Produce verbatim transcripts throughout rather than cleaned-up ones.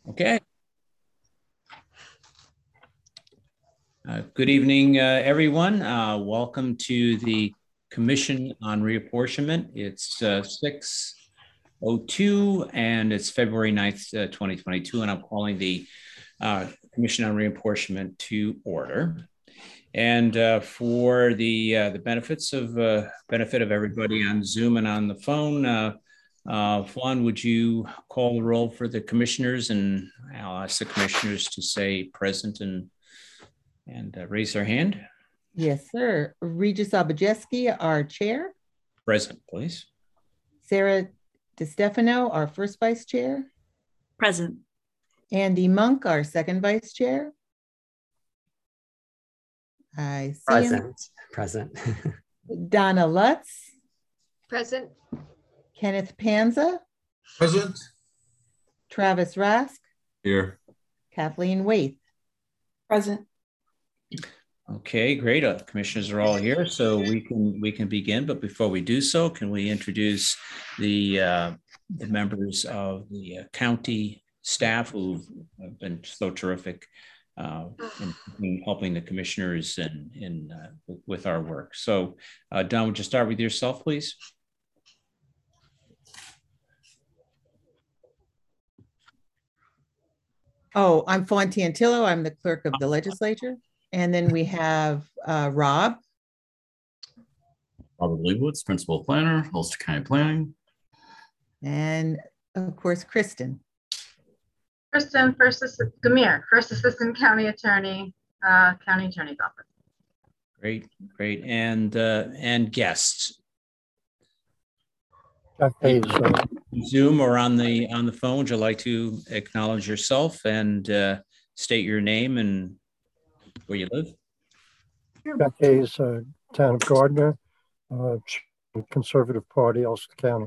Okay. Uh, good evening, uh, everyone. Uh, welcome to the Commission on Reapportionment. It's uh, six oh two and it's February ninth, uh, twenty twenty-two, and I'm calling the uh, Commission on Reapportionment to order. And uh, for the uh, the benefits of uh, benefit of everybody on Zoom and on the phone, uh, uh, Flan, would you call the roll for the commissioners, and I'll ask the commissioners to say present and and uh, raise their hand. Yes, sir. Regis Obujeski, our chair. Present, please. Sarah DeStefano, our first vice chair. Present. Andy Monk, our second vice chair. I see Present. him. Present. Donna Lutz. Present. Kenneth Panza. Present. Travis Rask. Here. Kathleen Waith. Present. Okay, great. Uh, commissioners are all here, so we can we can begin. But before we do so, can we introduce the uh, the members of the uh, county staff who have been so terrific uh, in, in helping the commissioners in in uh, with, with our work. So, uh, Don, would you start with yourself, please? Oh, I'm Fawn Tantillo. I'm the clerk of the legislature. And then we have uh, Rob. Robert Leibowitz, Principal Planner, Ulster County Planning. And of course, Kristen. Kristen, First Assistant, Gamir, First Assistant County Attorney, uh, County Attorney's Office. Great, great. And uh, and guests. Okay, so Zoom or on the on the phone, would you like to acknowledge yourself and uh, state your name and where you live? Jack Hayes, uh, Town of Gardner, uh, Conservative Party, Ulster County.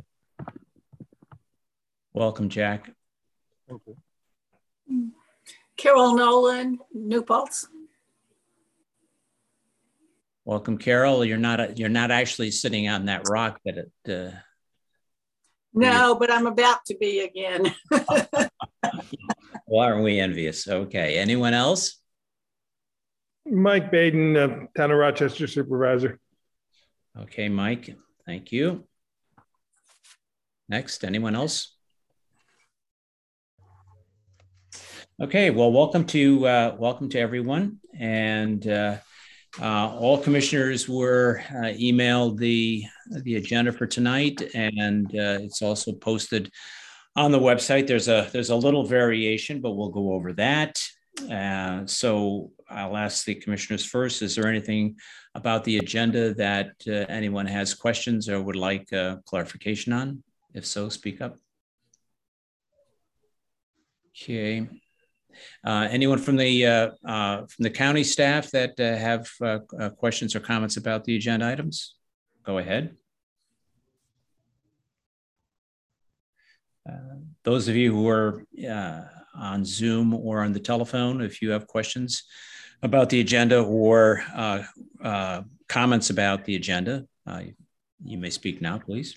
Welcome, Jack. Thank you. Carol Nolan, New Paltz. Welcome, Carol. You're not you're not actually sitting on that rock that it. Uh, No, but I'm about to be again. well, aren't we envious? Okay. Anyone else? Mike Baden, uh, Town of Rochester Supervisor. Okay, Mike. Thank you. Next, anyone else? Okay. Well, welcome to uh, welcome to everyone, and uh, uh, all commissioners were uh, emailed the the agenda for tonight, and uh, it's also posted on the website. There's a there's a little variation, but we'll go over that. Uh, so I'll ask the commissioners first. Is there anything about the agenda that uh, anyone has questions or would like uh, clarification on? If so, speak up. Okay. Uh, anyone from the uh, uh, from the county staff that uh, have uh, uh, questions or comments about the agenda items? Go ahead. Uh, those of you who are uh, on Zoom or on the telephone, if you have questions about the agenda or uh, uh, comments about the agenda, uh, you may speak now, please.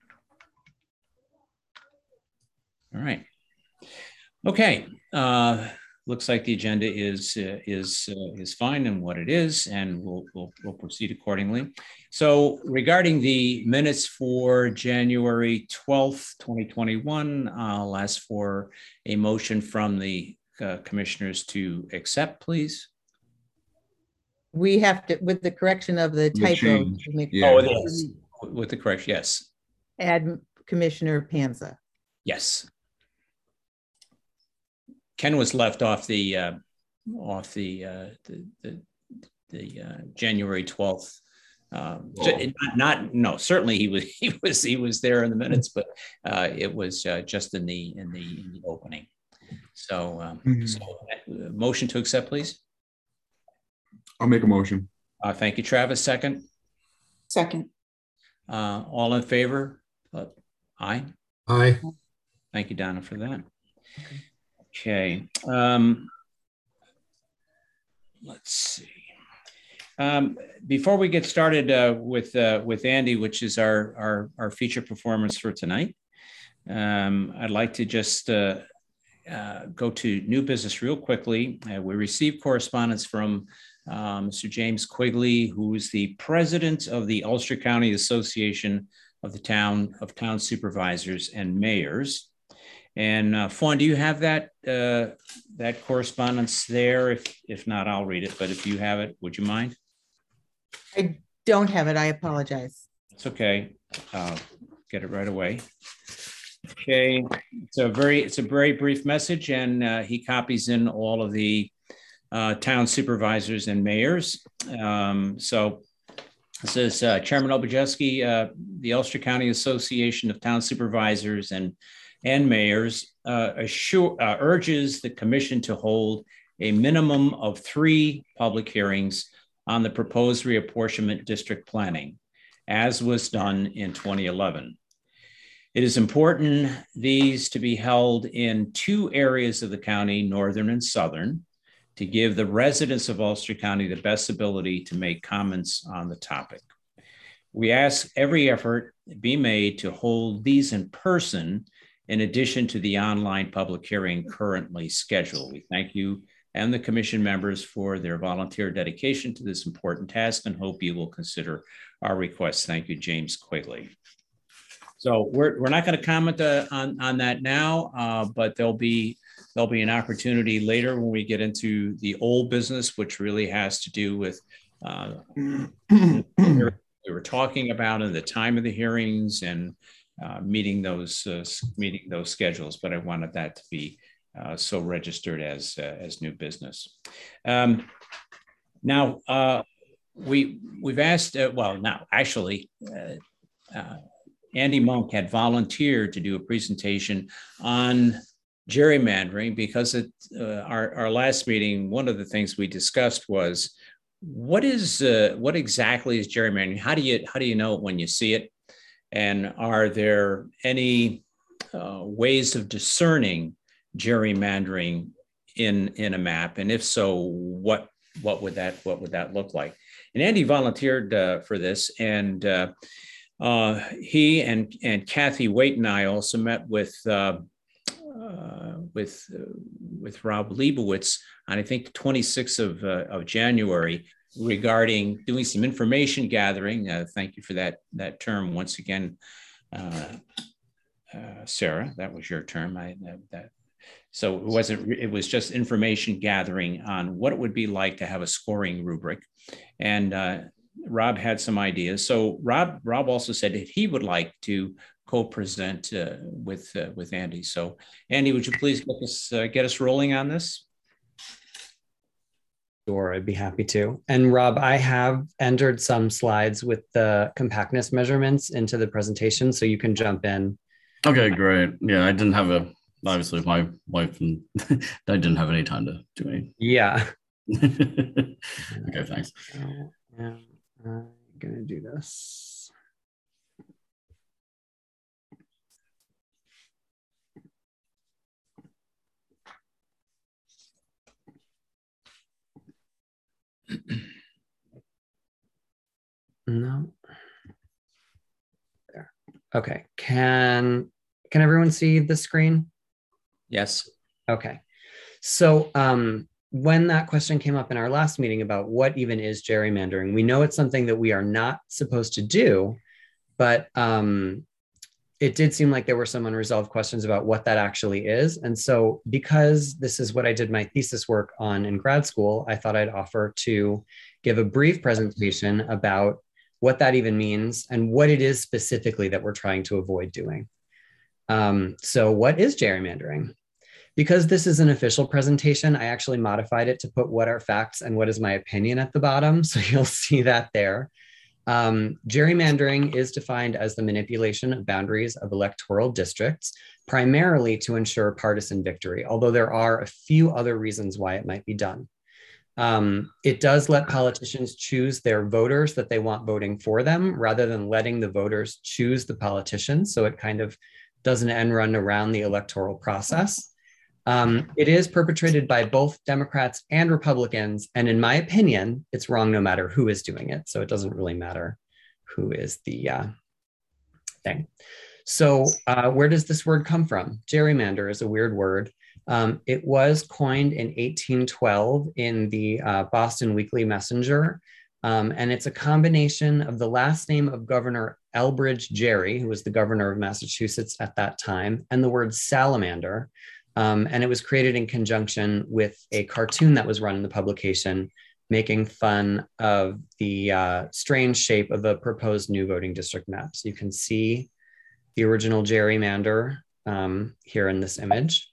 All right. Okay. Uh, looks like the agenda is uh, is uh, is fine and what it is, and we'll, we'll we'll proceed accordingly. So, regarding the minutes for January twelfth, twenty twenty-one, I'll ask for a motion from the uh, commissioners to accept, please. We have to, with the correction of the typo. To make, Yeah. Oh, yes. With the correction, yes. add Commissioner Panza. Yes. Ken was left off the uh, off the uh, the the, the uh, January twelfth. Um, Oh. not, not no, certainly he was he was he was there in the minutes, but uh, it was uh, just in the in the, in the opening. So, um, Mm-hmm. so uh, motion to accept, please. I'll make a motion. Uh, thank you, Travis. Second. Second. Uh, all in favor? Uh, aye. Aye. Thank you, Donna, for that. Okay. Um, let's see. Um, before we get started uh, with uh, with Andy, which is our our, our feature performance for tonight, um, I'd like to just uh, uh, go to new business real quickly. Uh, we received correspondence from uh, Mister James Quigley, who is the president of the Ulster County Association of the Town of Town Supervisors and Mayors. And uh, Fawn, do you have that uh, that correspondence there? If if not, I'll read it. But if you have it, would you mind? I don't have it. I apologize. It's okay. Uh, get it right away. Okay, it's a very it's a very brief message, and uh, he copies in all of the uh, town supervisors and mayors. Um, so this is uh, Chairman Obujeski, uh, the Ulster County Association of Town Supervisors and and mayors uh, assure, uh, urges the commission to hold a minimum of three public hearings on the proposed reapportionment district planning, as was done in twenty eleven. It is important these to be held in two areas of the county, northern and southern, to give the residents of Ulster County the best ability to make comments on the topic. We ask every effort be made to hold these in person in addition to the online public hearing currently scheduled. We thank you and the commission members for their volunteer dedication to this important task and hope you will consider our request. Thank you, James Quigley. So we're, we're not going to comment uh, on, on that now, uh, but there'll be there'll be an opportunity later when we get into the old business, which really has to do with uh, we were talking about and the time of the hearings and uh, meeting those uh, meeting those schedules. But I wanted that to be uh, so registered as uh, as new business. Um, now uh, we we've asked. Uh, well, now actually. Uh, uh, Andy Monk had volunteered to do a presentation on gerrymandering because at uh, our, our last meeting, one of the things we discussed was what is uh, what exactly is gerrymandering? How do you how do you know it when you see it? And are there any uh, ways of discerning gerrymandering in in a map? And if so, what what would that what would that look like? And Andy volunteered uh, for this, and uh, Uh, he and and Kathy Waite and I also met with uh, uh, with uh, with Rob Leibowitz on I think the twenty-sixth of uh, of January regarding doing some information gathering. Uh, thank you for that that term once again, uh, uh, Sarah. That was your term. I uh, that so it wasn't. It was just information gathering on what it would be like to have a scoring rubric, and. Uh, Rob had some ideas. So Rob, Rob also said that he would like to co-present uh, with uh, with Andy. So Andy, would you please get us uh, get us rolling on this? Sure, I'd be happy to. And Rob, I have entered some slides with the compactness measurements into the presentation, so you can jump in. Okay, great. Yeah, I didn't have a, obviously my wife and I didn't have any time to do any. Yeah. Okay, thanks. Yeah. I'm gonna do this. No. There. Okay. Can can everyone see the screen? Yes. Okay. So um when that question came up in our last meeting about what even is gerrymandering, we know it's something that we are not supposed to do, but um, it did seem like there were some unresolved questions about what that actually is. And so because this is what I did my thesis work on in grad school, I thought I'd offer to give a brief presentation about what that even means and what it is specifically that we're trying to avoid doing. Um, so what is gerrymandering? Because this is an official presentation, I actually modified it to put what are facts and what is my opinion at the bottom. So you'll see that there. Um, gerrymandering is defined as the manipulation of boundaries of electoral districts, primarily to ensure partisan victory, although there are a few other reasons why it might be done. Um, it does let politicians choose their voters that they want voting for them, rather than letting the voters choose the politicians. So it kind of does an end run around the electoral process. Um, it is perpetrated by both Democrats and Republicans. And in my opinion, it's wrong no matter who is doing it. So it doesn't really matter who is the uh, thing. So uh, where does this word come from? Gerrymander is a weird word. Um, it was coined in eighteen twelve in the uh, Boston Weekly Messenger. Um, and it's a combination of the last name of Governor Elbridge Gerry, who was the governor of Massachusetts at that time, and the word salamander. Um, and it was created in conjunction with a cartoon that was run in the publication, making fun of the uh, strange shape of the proposed new voting district map. So you can see the original gerrymander um, here in this image.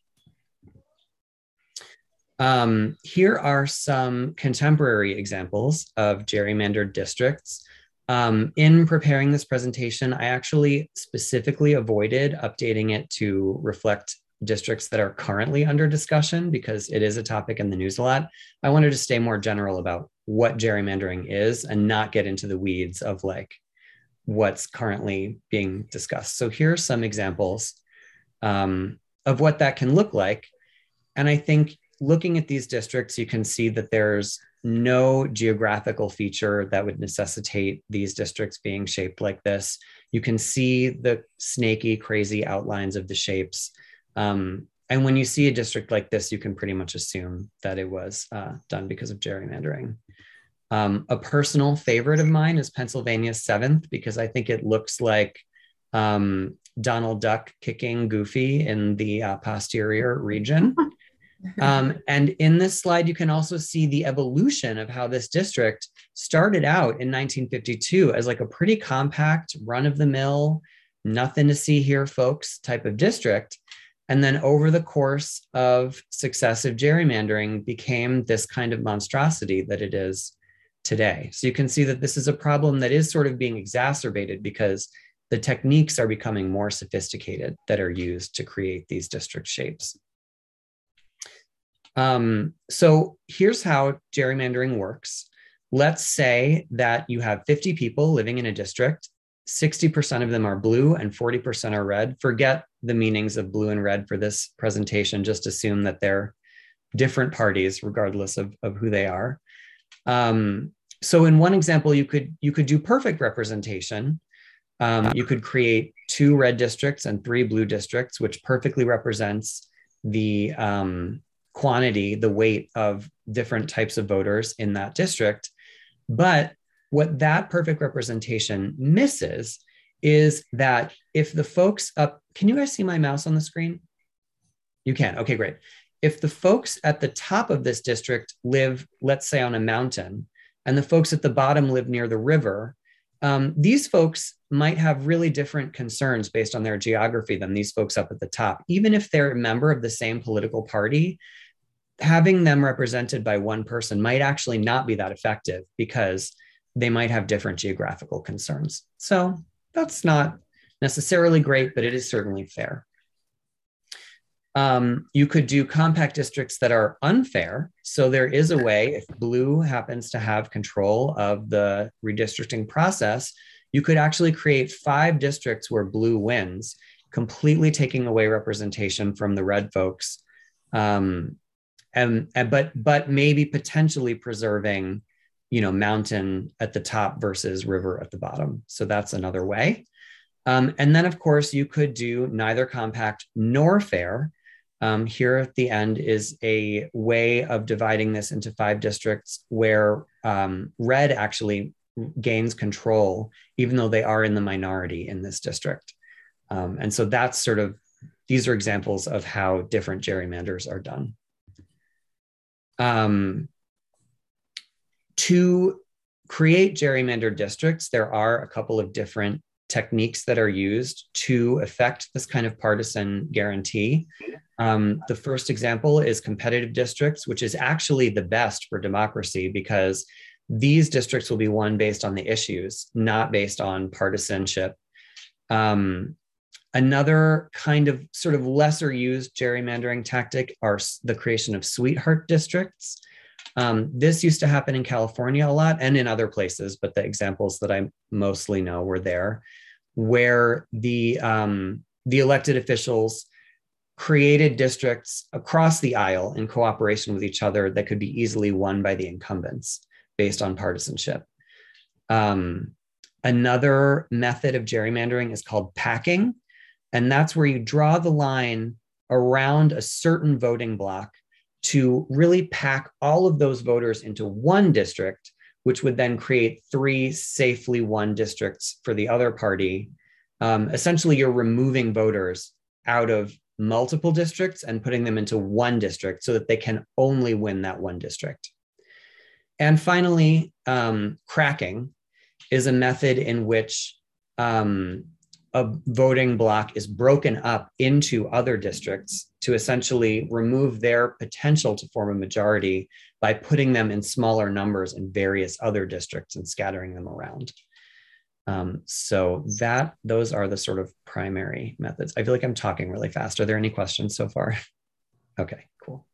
Um, here are some contemporary examples of gerrymandered districts. Um, in preparing this presentation, I actually specifically avoided updating it to reflect districts that are currently under discussion because it is a topic in the news a lot. I wanted to stay more general about what gerrymandering is and not get into the weeds of like what's currently being discussed. So here are some examples um, of what that can look like. And I think looking at these districts, you can see that there's no geographical feature that would necessitate these districts being shaped like this. You can see the snaky, crazy outlines of the shapes. Um, and when you see a district like this, you can pretty much assume that it was uh, done because of gerrymandering. Um, a personal favorite of mine is Pennsylvania's seventh, because I think it looks like um, Donald Duck kicking Goofy in the uh, posterior region. Um, and in this slide, you can also see the evolution of how this district started out in nineteen fifty-two as like a pretty compact, run-of-the-mill, nothing to see here, folks, type of district. And then over the course of successive gerrymandering became this kind of monstrosity that it is today. So you can see that this is a problem that is sort of being exacerbated because the techniques are becoming more sophisticated that are used to create these district shapes. Um, so here's how gerrymandering works. Let's say that you have fifty people living in a district, sixty percent of them are blue and forty percent are red. Forget the meanings of blue and red for this presentation, just assume that they're different parties regardless of, of who they are. Um, so in one example, you could, you could do perfect representation. Um, you could create two red districts and three blue districts, which perfectly represents the um, quantity, the weight of different types of voters in that district. But what that perfect representation misses is that if the folks up, can you guys see my mouse on the screen? You can, okay, great. If the folks at the top of this district live, let's say on a mountain, and the folks at the bottom live near the river, um, these folks might have really different concerns based on their geography than these folks up at the top. Even if they're a member of the same political party, having them represented by one person might actually not be that effective because they might have different geographical concerns. So that's not necessarily great, but it is certainly fair. Um, you could do compact districts that are unfair. So there is a way, if blue happens to have control of the redistricting process, you could actually create five districts where blue wins, completely taking away representation from the red folks. Um, and, and but but maybe potentially preserving, you know, mountain at the top versus river at the bottom. So that's another way. Um, and then, of course, you could do neither compact nor fair. Um, here at the end is a way of dividing this into five districts where um, red actually gains control, even though they are in the minority in this district. Um, and so that's sort of, these are examples of how different gerrymanders are done. Um, to create gerrymandered districts, there are a couple of different techniques that are used to affect this kind of partisan guarantee. Um, the first example is competitive districts, which is actually the best for democracy because these districts will be won based on the issues, not based on partisanship. Um, another kind of sort of lesser used gerrymandering tactic are the creation of sweetheart districts. Um, this used to happen in California a lot and in other places, but the examples that I mostly know were there, where the, um, the elected officials created districts across the aisle in cooperation with each other that could be easily won by the incumbents based on partisanship. Um, another method of gerrymandering is called packing, and that's where you draw the line around a certain voting block to really pack all of those voters into one district, which would then create three safely won districts for the other party. Um, essentially, you're removing voters out of multiple districts and putting them into one district so that they can only win that one district. And finally, um, cracking is a method in which um, a voting block is broken up into other districts to essentially remove their potential to form a majority by putting them in smaller numbers in various other districts and scattering them around. Um, so that those are the sort of primary methods. I feel like I'm talking really fast. Are there any questions so far? Okay, cool.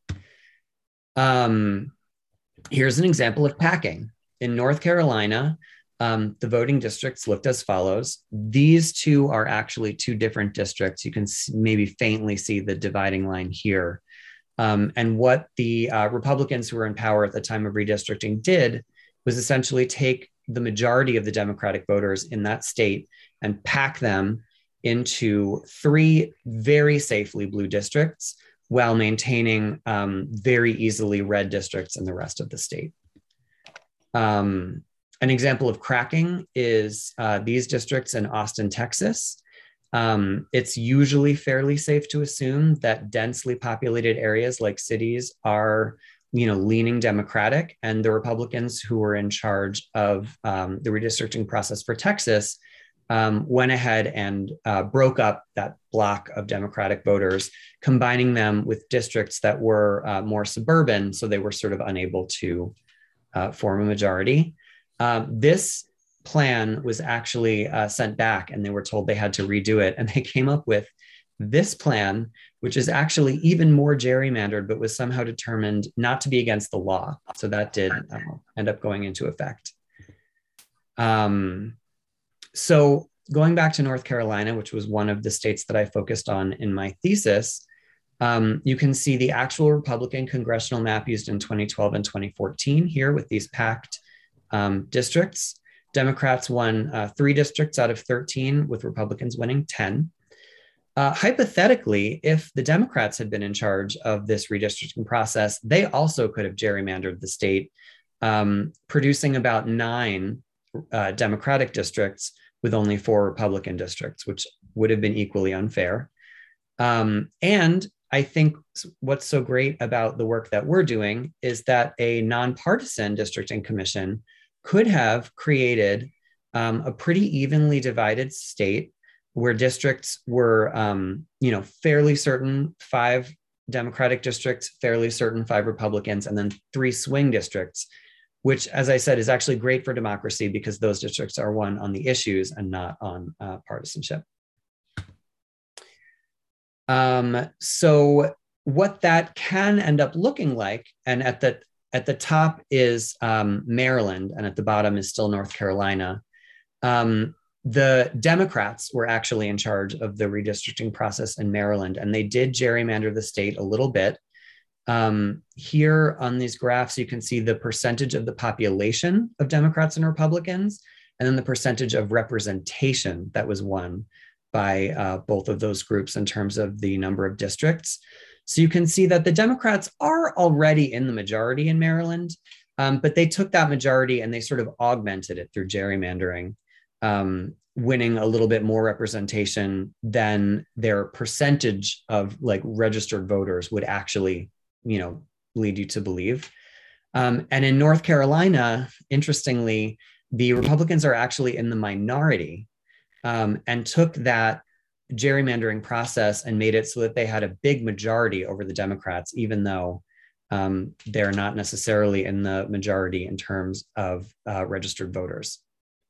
Um, here's an example of packing. In North Carolina, um, the voting districts looked as follows. These two are actually two different districts. You can maybe faintly see the dividing line here. Um, and what the uh, Republicans who were in power at the time of redistricting did was essentially take the majority of the Democratic voters in that state and pack them into three very safely blue districts while maintaining um, very easily red districts in the rest of the state. Um, an example of cracking is uh, these districts in Austin, Texas. Um, it's usually fairly safe to assume that densely populated areas like cities are you know, leaning Democratic, and the Republicans who were in charge of um, the redistricting process for Texas um, went ahead and uh, broke up that block of Democratic voters, combining them with districts that were uh, more suburban, so they were sort of unable to uh, form a majority. Um, this plan was actually uh, sent back, and they were told they had to redo it, and they came up with this plan, which is actually even more gerrymandered, but was somehow determined not to be against the law. So that did uh, end up going into effect. Um, so going back to North Carolina, which was one of the states that I focused on in my thesis, um, you can see the actual Republican congressional map used in twenty twelve and twenty fourteen here with these packed um, districts. Democrats won uh, three districts out of thirteen, with Republicans winning ten. Uh, hypothetically, if the Democrats had been in charge of this redistricting process, they also could have gerrymandered the state, um, producing about nine uh, Democratic districts with only four Republican districts, which would have been equally unfair. Um, and I think what's so great about the work that we're doing is that a nonpartisan districting commission could have created um, a pretty evenly divided state where districts were, um, you know, fairly certain five Democratic districts, fairly certain five Republicans, and then three swing districts, which, as I said, is actually great for democracy because those districts are won on the issues and not on uh, partisanship. Um, so what that can end up looking like, and at the, at the top is um, Maryland, and at the bottom is still North Carolina. Um, The Democrats were actually in charge of the redistricting process in Maryland, and they did gerrymander the state a little bit. Um, here on these graphs, you can see the percentage of the population of Democrats and Republicans, and then the percentage of representation that was won by uh, both of those groups in terms of the number of districts. So you can see that the Democrats are already in the majority in Maryland, um, but they took that majority and they sort of augmented it through gerrymandering. Um, winning a little bit more representation than their percentage of like registered voters would actually, you know, lead you to believe. Um, and in North Carolina, interestingly, the Republicans are actually in the minority um, and took that gerrymandering process and made it so that they had a big majority over the Democrats, even though um, they're not necessarily in the majority in terms of uh, registered voters.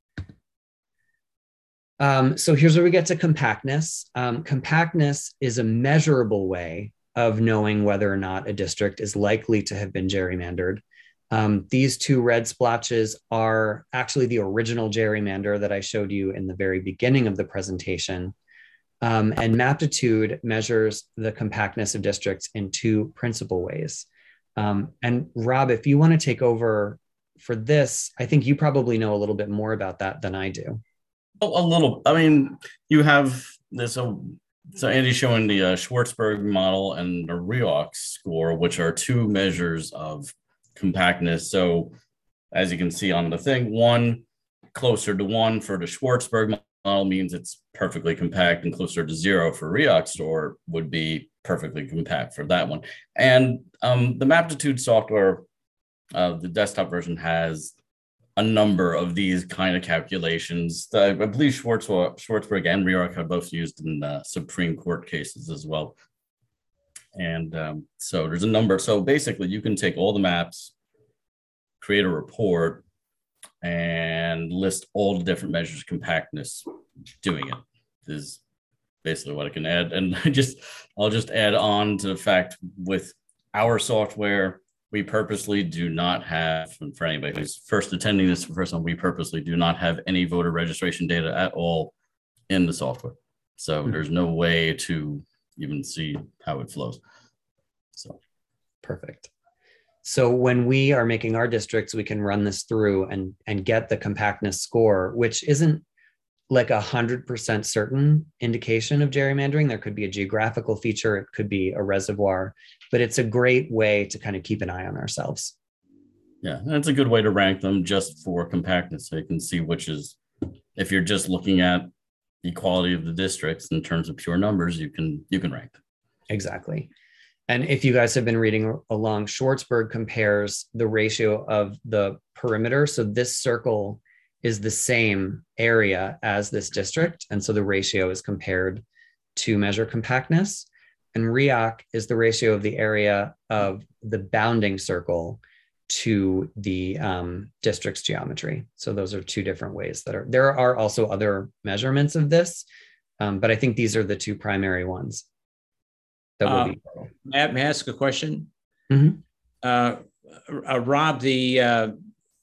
Um, so here's where we get to compactness. Um, compactness is a measurable way of knowing whether or not a district is likely to have been gerrymandered. Um, these two red splotches are actually the original gerrymander that I showed you in the very beginning of the presentation. Um, and Maptitude measures the compactness of districts in two principal ways. Um, and Rob, if you want to take over for this, I think you probably know a little bit more about that than I do. A little. I mean, you have this uh, so Andy's showing the uh, Schwartzberg model and the REOC score, which are two measures of compactness. So as you can see on the thing, one closer to one for the Schwartzberg model means it's perfectly compact, and closer to zero for REOC score would be perfectly compact for that one. And um, the Maptitude software, uh, the desktop version, has a number of these kind of calculations. I, I believe Schwartz, Schwartzberg and REOC have both used in uh, Supreme Court cases as well. And um, so there's a number. So basically, you can take all the maps, create a report, and list all the different measures of compactness doing it. This is basically what I can add. And I just, I'll just add on to the fact with our software, we purposely do not have, and for anybody who's first attending this for the first time, we purposely do not have any voter registration data at all in the software. So mm-hmm. there's no way to even see how it flows. So perfect. So when we are making our districts, we can run this through and, and get the compactness score, which isn't like a hundred percent certain indication of gerrymandering. There could be a geographical feature, it could be a reservoir, but it's a great way to kind of keep an eye on ourselves. Yeah, that's a good way to rank them just for compactness. So you can see which is, if you're just looking at the quality of the districts in terms of pure numbers, you can you can rank them. Exactly. And if you guys have been reading along, Schwartzberg compares the ratio of the perimeter. So this circle is the same area as this district. And so the ratio is compared to measure compactness. And REOC is the ratio of the area of the bounding circle to the um, district's geometry. So those are two different ways that are, there are also other measurements of this, um, but I think these are the two primary ones. That will uh, be. May, I, may I ask a question? Mm-hmm. uh, uh, Rob, the uh,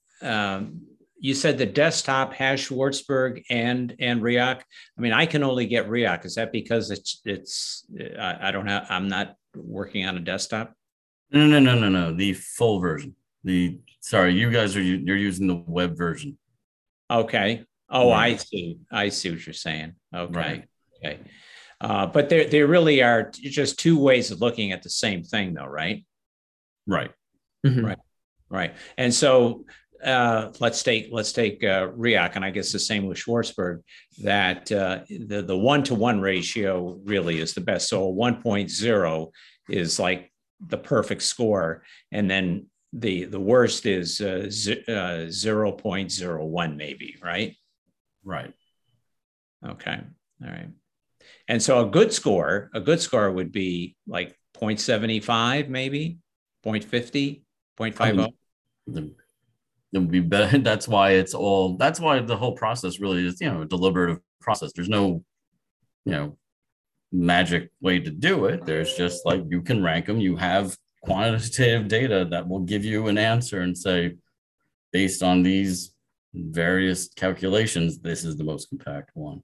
um, you said the desktop has Schwartzberg and and REOC. I mean, I can only get REOC. Is that because it's it's I, I don't have I'm not working on a desktop? No, no, no, no, no. The full version. The sorry, you guys are you're using the web version. Okay. Oh, right. I see. I see what you're saying. Okay. Right. Okay. Uh, but there there really are just two ways of looking at the same thing, though, right? Right. Mm-hmm. Right. Right. And so. Uh, let's take let's take uh, REOC, and I guess the same with Schwartzberg. That uh, the the one to one ratio really is the best. So one point zero is like the perfect score, and then the the worst is uh, z- uh, zero point zero one, maybe, right? Right. Okay. All right. And so a good score, a good score would be like zero point seven five, maybe zero point five zero, zero point five zero. The- It would be better. That's why it's all, that's why the whole process really is, you know, a deliberative process. There's no, you know, magic way to do it. There's just like, you can rank them. You have quantitative data that will give you an answer and say, based on these various calculations, this is the most compact one.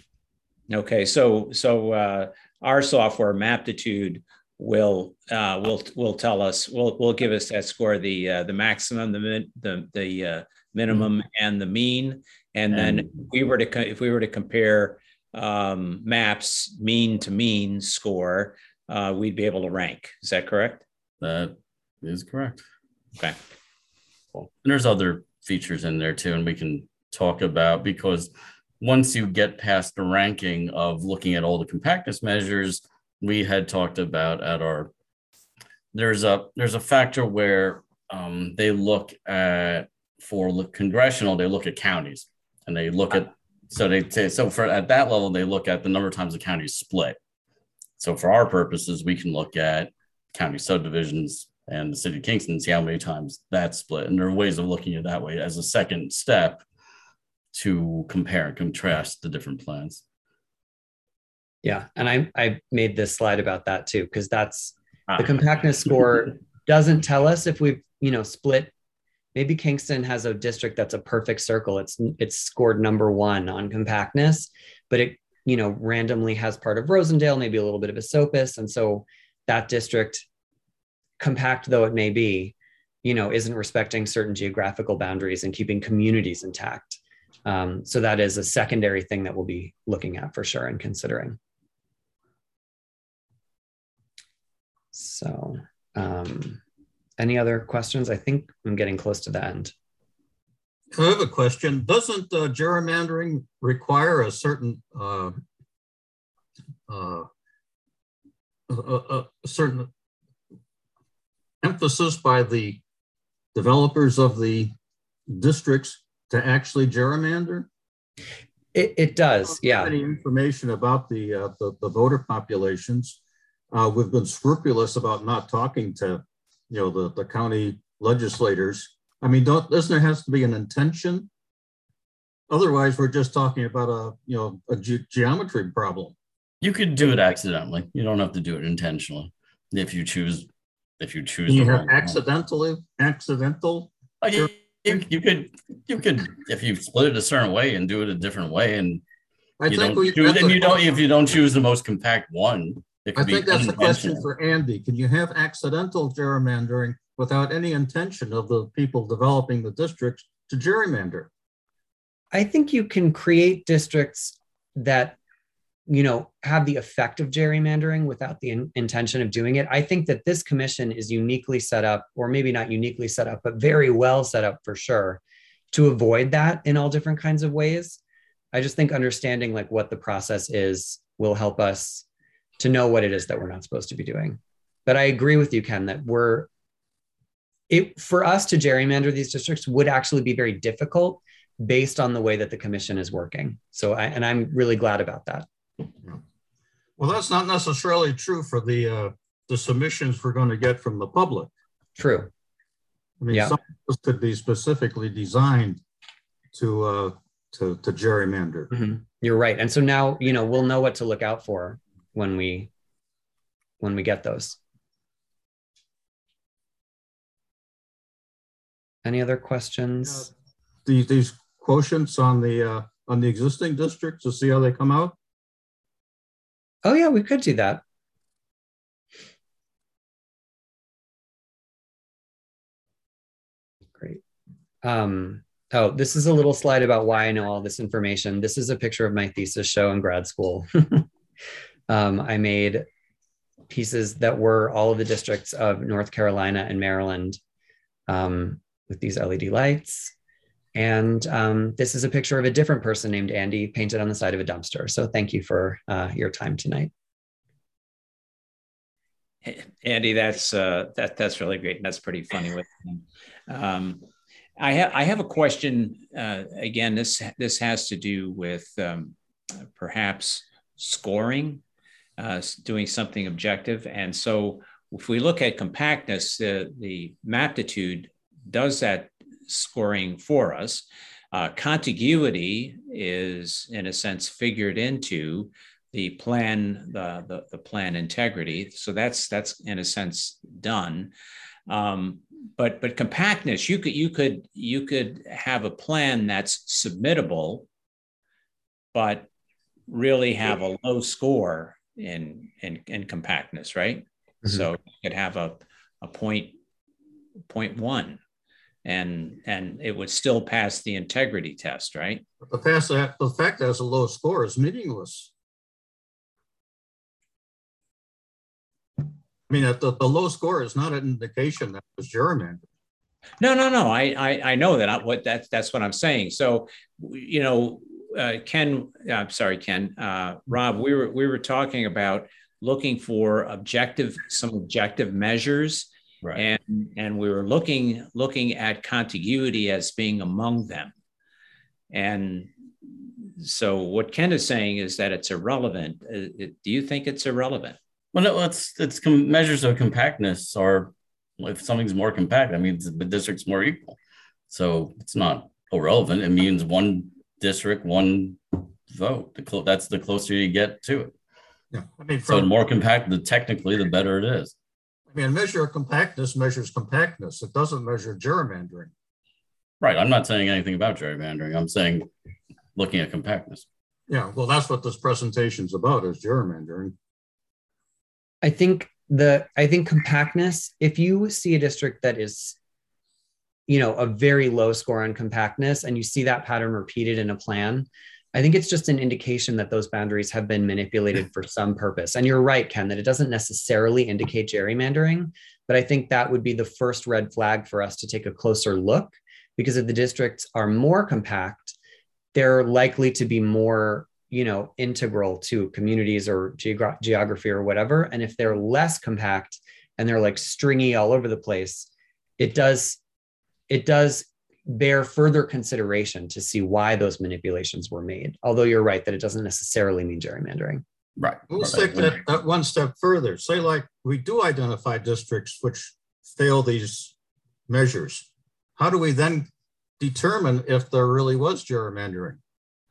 Okay. So, so uh, our software Maptitude will uh will will tell us will will give us that score, the uh, the maximum, the min, the the uh, minimum, mm-hmm. and the mean, and, and then if we were to if we were to compare um maps mean to mean score, uh we'd be able to rank. Is that correct? That is correct. Okay, cool. And there's other features in there too, and we can talk about, because once you get past the ranking of looking at all the compactness measures, we had talked about at our, there's a there's a factor where um, they look at, for congressional, they look at counties, and they look at, so they say, so for at that level, they look at the number of times the county is split. So for our purposes, we can look at county subdivisions and the city of Kingston and see how many times that's split. And there are ways of looking at it that way as a second step to compare and contrast the different plans. Yeah, and I, I made this slide about that too, because that's the compactness score doesn't tell us if we've, you know, split. Maybe Kingston has a district that's a perfect circle. It's it's scored number one on compactness, but it, you know, randomly has part of Rosendale, maybe a little bit of Esopus. And so that district, compact though it may be, you know, isn't respecting certain geographical boundaries and keeping communities intact. Um, so that is a secondary thing that we'll be looking at for sure and considering. So um, any other questions? I think I'm getting close to the end. I have a question. Doesn't uh, gerrymandering require a certain uh, uh, a, a, a certain emphasis by the developers of the districts to actually gerrymander? It, it does, yeah. Any information about the, uh, the the voter populations? Uh, we've been scrupulous about not talking to, you know, the the county legislators. I mean, don't doesn't there has to be an intention? Otherwise, we're just talking about a you know a ge geometry problem. You could do it accidentally. You don't have to do it intentionally. If you choose, if you choose, Can you the have wrong accidentally accidental? one. You, you, you could you could if you split it a certain way and do it a different way, and I you think don't we. choose, that's and a you don't question. if you don't choose the most compact one. It I could think be that's a question unintentional. for Andy. Can you have accidental gerrymandering without any intention of the people developing the districts to gerrymander? I think you can create districts that, you know, have the effect of gerrymandering without the in intention of doing it. I think that this commission is uniquely set up, or maybe not uniquely set up, but very well set up for sure, to avoid that in all different kinds of ways. I just think understanding like what the process is will help us to know what it is that we're not supposed to be doing. But I agree with you, Ken, that we're, it for us to gerrymander these districts would actually be very difficult based on the way that the commission is working. So, I, and I'm really glad about that. Well, that's not necessarily true for the uh, the submissions we're going to get from the public. True. I mean, Yeah. some of those could be specifically designed to uh, to to gerrymander. Mm-hmm. You're right. And so now, you know, we'll know what to look out for when we when we get those. Any other questions? Uh, these these quotients on the uh, on the existing districts to see how they come out. Oh yeah, we could do that. Great. Um, oh, this is a little slide about why I know all this information. This is a picture of my thesis show in grad school. um, I made pieces that were all of the districts of North Carolina and Maryland um, with these L E D lights. And um, this is a picture of a different person named Andy painted on the side of a dumpster. So thank you for uh, your time tonight. Andy, that's uh, that that's really great. And that's pretty funny with him. Um, I have I have a question. Uh, again, this this has to do with um, perhaps scoring, uh, doing something objective. And so, if we look at compactness, uh, the Maptitude does that scoring for us. Uh, contiguity is, in a sense, figured into the plan, the, the, the plan integrity. So that's, that's in a sense done. Um, but, but compactness, you could, you could, you could have a plan that's submittable, but really have a low score in, in, in compactness, right? Mm-hmm. So you could have a, a point, point one. And, and it would still pass the integrity test, right? The, pass, the fact that it has a low score is meaningless. I mean, the, the low score is not an indication that it was gerrymandered. No, no, no. I, I, I know that. I, what that's that's what I'm saying. So, you know, uh, Ken, I'm sorry, Ken, uh, Rob, we were we were talking about looking for objective, some objective measures. Right. And, and we were looking, looking at contiguity as being among them. And so what Ken is saying is that it's irrelevant. Uh, it, do you think it's irrelevant? Well, no, it's, it's measures of compactness are, if something's more compact, that means the district's more equal. So it's not irrelevant. It means one district, one vote. That's the closer you get to it. Yeah. I mean, so the more compact, the technically, the better it is. I mean, a measure of compactness measures compactness. It doesn't measure gerrymandering. Right. I'm not saying anything about gerrymandering. I'm saying looking at compactness. Yeah. Well, that's what this presentation is about, is gerrymandering. I think the I think compactness, if you see a district that is, you know, a very low score on compactness and you see that pattern repeated in a plan, I think it's just an indication that those boundaries have been manipulated for some purpose. And you're right, Ken, that it doesn't necessarily indicate gerrymandering, but I think that would be the first red flag for us to take a closer look, because if the districts are more compact, they're likely to be more, you know, integral to communities or geogra- geography or whatever. And if they're less compact and they're like stringy all over the place, it does, it does bear further consideration to see why those manipulations were made. Although you're right that it doesn't necessarily mean gerrymandering. Right. Let's right. take that, that one step further. Say like we do identify districts which fail these measures. How do we then determine if there really was gerrymandering?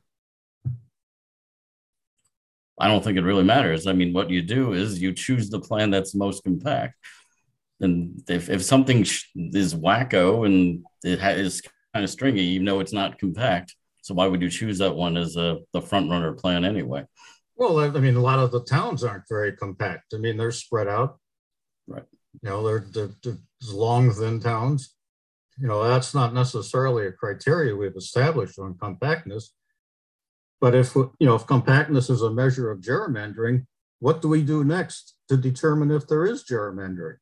I don't think it really matters. I mean, what you do is you choose the plan that's most compact. And if, if something is wacko and it ha- is kind of stringy, you know it's not compact. So why would you choose that one as a, the front runner plan anyway? Well, I mean, a lot of the towns aren't very compact. I mean, they're spread out. Right. You know, they're, they're, they're long, thin towns. You know, that's not necessarily a criteria we've established on compactness. But if, you know, if compactness is a measure of gerrymandering, what do we do next to determine if there is gerrymandering?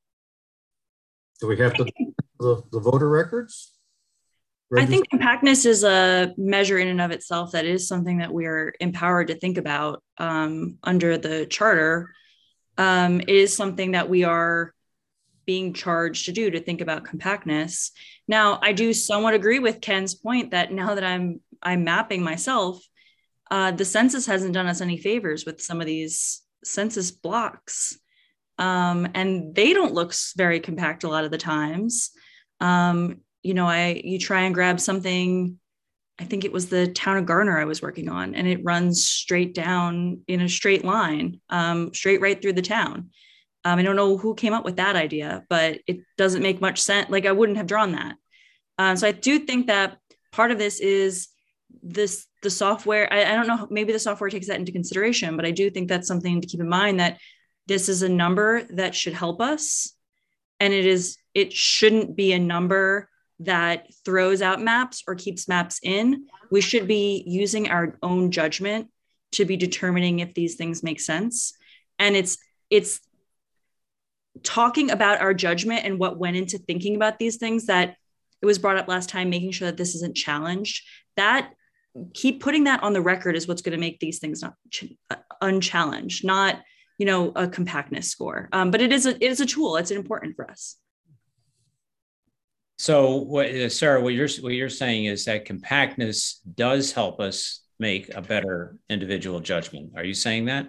Do we have to the, the voter records? Register? I think compactness is a measure in and of itself that is something that we are empowered to think about um, under the charter. Um, it is something that we are being charged to do, to think about compactness. Now, I do somewhat agree with Ken's point that now that I'm I'm mapping myself, uh, the census hasn't done us any favors with some of these census blocks. Um, and they don't look very compact a lot of the times. Um, you know, I you try and grab something, I think it was the town of Garner I was working on, and it runs straight down in a straight line, um, straight right through the town. Um, I don't know who came up with that idea, but it doesn't make much sense. Like I wouldn't have drawn that. Um, so I do think that part of this is this, the software, I, I don't know, maybe the software takes that into consideration, but I do think that's something to keep in mind, that this is a number that should help us. And it is, it shouldn't be a number that throws out maps or keeps maps in. We should be using our own judgment to be determining if these things make sense. And it's, it's talking about our judgment and what went into thinking about these things that it was brought up last time, making sure that this isn't challenged. That keep putting that on the record is what's going to make these things not ch- unchallenged, not, you know, a compactness score. Um, but it is a, it is a tool. It's important for us. So, what, uh, Sarah, what you're what you're saying is that compactness does help us make a better individual judgment. Are you saying that?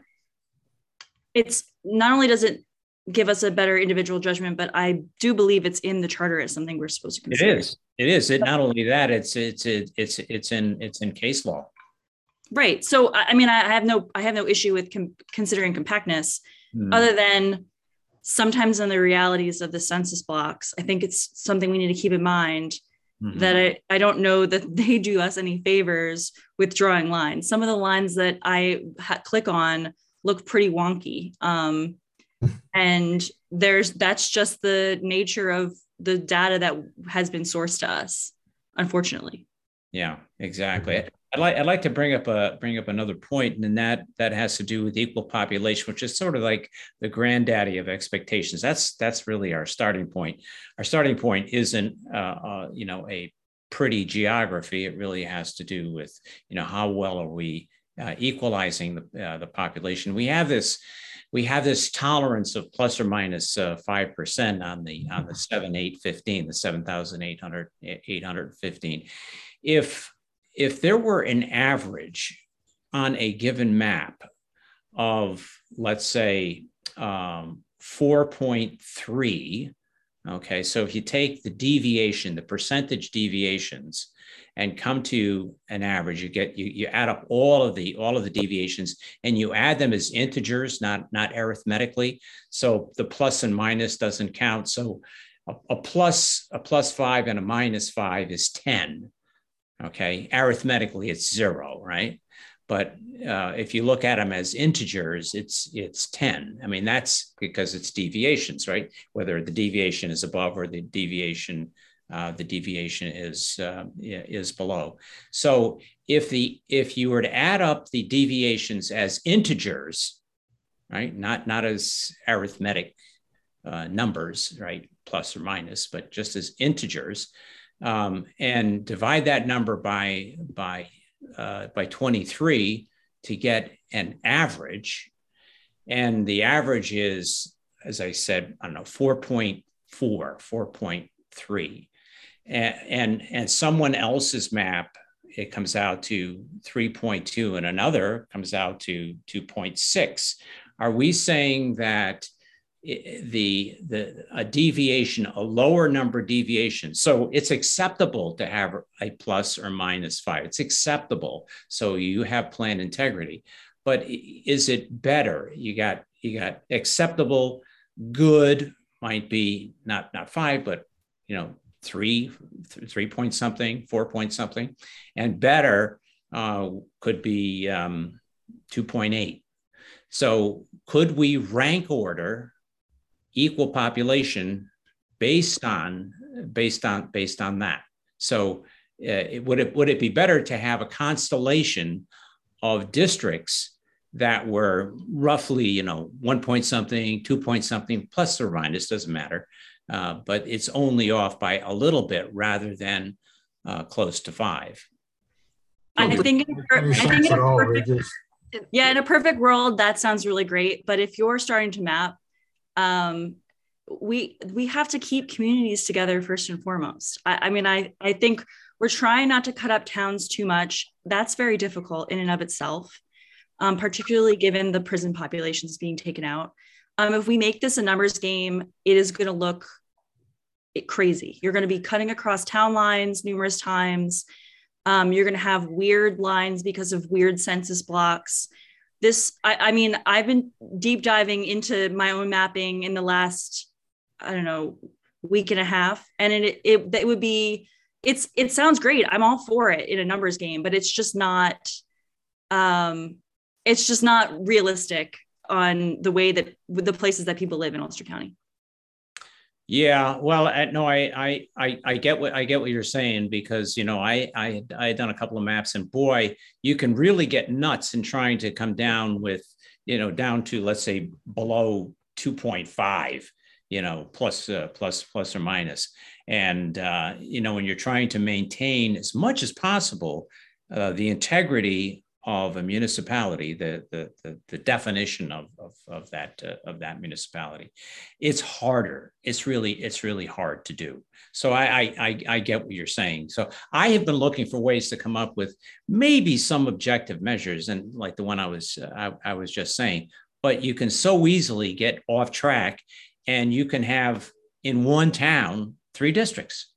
It's not only does it give us a better individual judgment, but I do believe it's in the charter as something we're supposed to consider. It is. It is. It not only that, it's it's it's it's it's in it's in case law. Right. So, I mean, I have no I have no issue with com- considering compactness, hmm. other than sometimes in the realities of the census blocks. I think it's something we need to keep in mind, mm-hmm. that I, I don't know that they do us any favors with drawing lines. Some of the lines that I ha- click on look pretty wonky. Um, and there's that's just the nature of the data that has been sourced to us, unfortunately. Yeah, exactly. I'd like I'd like to bring up a bring up another point, and that that has to do with equal population, which is sort of like the granddaddy of expectations. That's that's really our starting point. Our starting point isn't uh, uh, you know a pretty geography. It really has to do with you know how well are we uh, equalizing the uh, the population. We have this we have this tolerance of plus or minus uh, five percent on the on the seven eight fifteen, the seven thousand eight hundred eight hundred fifteen. If If there were an average on a given map of, let's say, um, four point three, okay, so if you take the deviation, the percentage deviations, and come to an average, you get you you add up all of the all of the deviations, and you add them as integers, not not arithmetically. So the plus and minus doesn't count. So a, a plus a plus five and a minus five is ten. Okay, arithmetically it's zero, right? But uh, if you look at them as integers, it's it's ten. I mean, that's because it's deviations, right? Whether the deviation is above or the deviation uh, the deviation is uh, is below. So if the if you were to add up the deviations as integers, right, not not as arithmetic uh, numbers, right, plus or minus, but just as integers, um, and divide that number by by uh, by twenty-three to get an average, and the average is, as I said, I don't know, four point four, four point three, and and, and someone else's map, it comes out to three point two, and another comes out to two point six. Are we saying that the, the a deviation, a lower number deviation, so it's acceptable to have a plus or minus five, it's acceptable, so you have plan integrity, but is it better? You got, you got acceptable, good, might be not, not five, but, you know, three, th three point something, four point something, and better uh, could be um, two point eight. So could we rank order equal population based on based on based on that? So uh, it, would it would it be better to have a constellation of districts that were roughly, you know, one point something, two point something, plus or minus, doesn't matter, uh, but it's only off by a little bit rather than uh, close to five? I think, in a, I think in a perfect, yeah, in a perfect world, that sounds really great. But if you're starting to map, um, we we have to keep communities together first and foremost. I, I mean, I I think we're trying not to cut up towns too much. That's very difficult in and of itself, um, particularly given the prison populations being taken out. Um, if we make this a numbers game, it is going to look crazy. You're going to be cutting across town lines numerous times. Um, you're going to have weird lines because of weird census blocks. This, I, I mean, I've been deep diving into my own mapping in the last, I don't know, week and a half. And it, it, it would be, it's, it sounds great. I'm all for it in a numbers game, but it's just not, um, it's just not realistic on the way that with the places that people live in Ulster County. Yeah, well, I, no, I, I, I, I get what I get what you're saying, because, you know, I, I, I had done a couple of maps, and boy, you can really get nuts in trying to come down with, you know, down to, let's say, below two point five, you know, plus, uh, plus, plus or minus. And, uh, you know, when you're trying to maintain as much as possible uh, the integrity of a municipality, the the the, the definition of of, of that uh, of that municipality, it's harder. It's really it's really hard to do. So I, I I get what you're saying. So I have been looking for ways to come up with maybe some objective measures, and like the one I was uh, I, I was just saying. But you can so easily get off track, and you can have in one town three districts.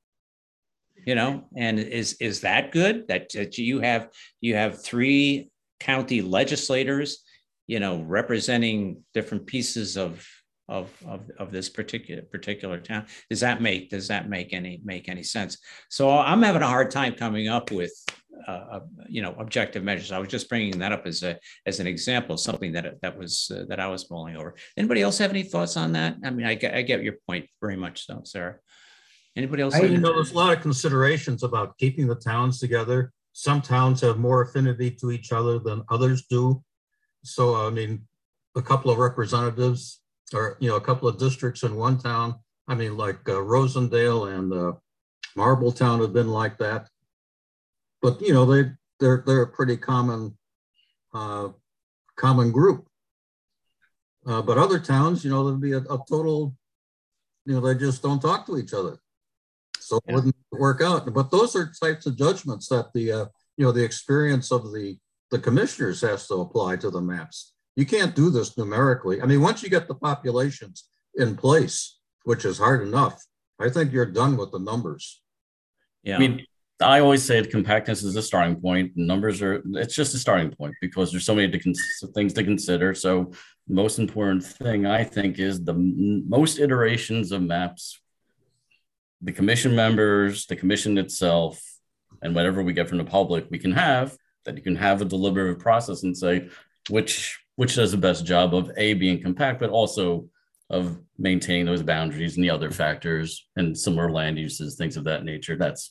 You know, and is is that good? That, that you have you have three county legislators, you know, representing different pieces of of of, of this particular particular town. Does that make does that make any make any sense? So I'm having a hard time coming up with uh, you know, objective measures. I was just bringing that up as a as an example, something that that was uh, that I was mulling over. Anybody else have any thoughts on that? I mean, I get I get your point very much, so, Sarah. Anybody else? I, you know, there's a lot of considerations about keeping the towns together. Some towns have more affinity to each other than others do. So, I mean, a couple of representatives or, you know, a couple of districts in one town, I mean, like uh, Rosendale and uh, Marbletown have been like that. But, you know, they, they're, they're a pretty common, uh, common group. Uh, but other towns, you know, there'd be a, a total, you know, they just don't talk to each other. So it wouldn't work out. But those are types of judgments that the, uh, you know, the experience of the, the commissioners has to apply to the maps. You can't do this numerically. I mean, once you get the populations in place, which is hard enough, I think you're done with the numbers. Yeah. I mean, I always say that compactness is a starting point. Numbers are, it's just a starting point because there's so many to things to consider. So the most important thing, I think, is the most iterations of maps, the commission members, the commission itself, and whatever we get from the public, we can have, that you can have a deliberative process and say, which, which does the best job of A, being compact, but also of maintaining those boundaries and the other factors and similar land uses, things of that nature. That's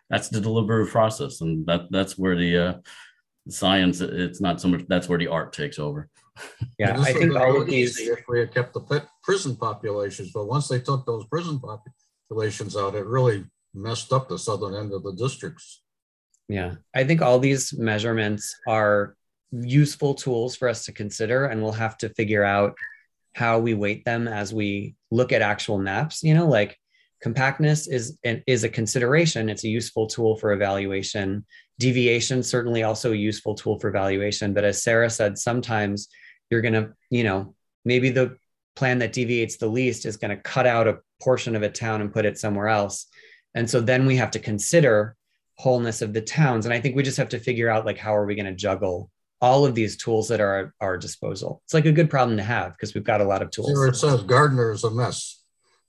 that's the deliberative process, and that that's where the uh, science. It's not so much. That's where the art takes over. Yeah, This I would've think been all real of these. easy if we had kept the pit prison populations, but once they took those prison populations out, it really messed up the southern end of the districts. Yeah, I think all these measurements are useful tools for us to consider, and we'll have to figure out how we weight them as we look at actual maps. You know, like compactness is is a consideration. It's a useful tool for evaluation. Deviation, certainly also a useful tool for evaluation. But as Sarah said, sometimes you're going to, you know, maybe the plan that deviates the least is going to cut out a portion of a town and put it somewhere else. And so then we have to consider wholeness of the towns. And I think we just have to figure out, like, how are we going to juggle all of these tools that are at our disposal? It's like a good problem to have because we've got a lot of tools. Here it says Gardner is a mess.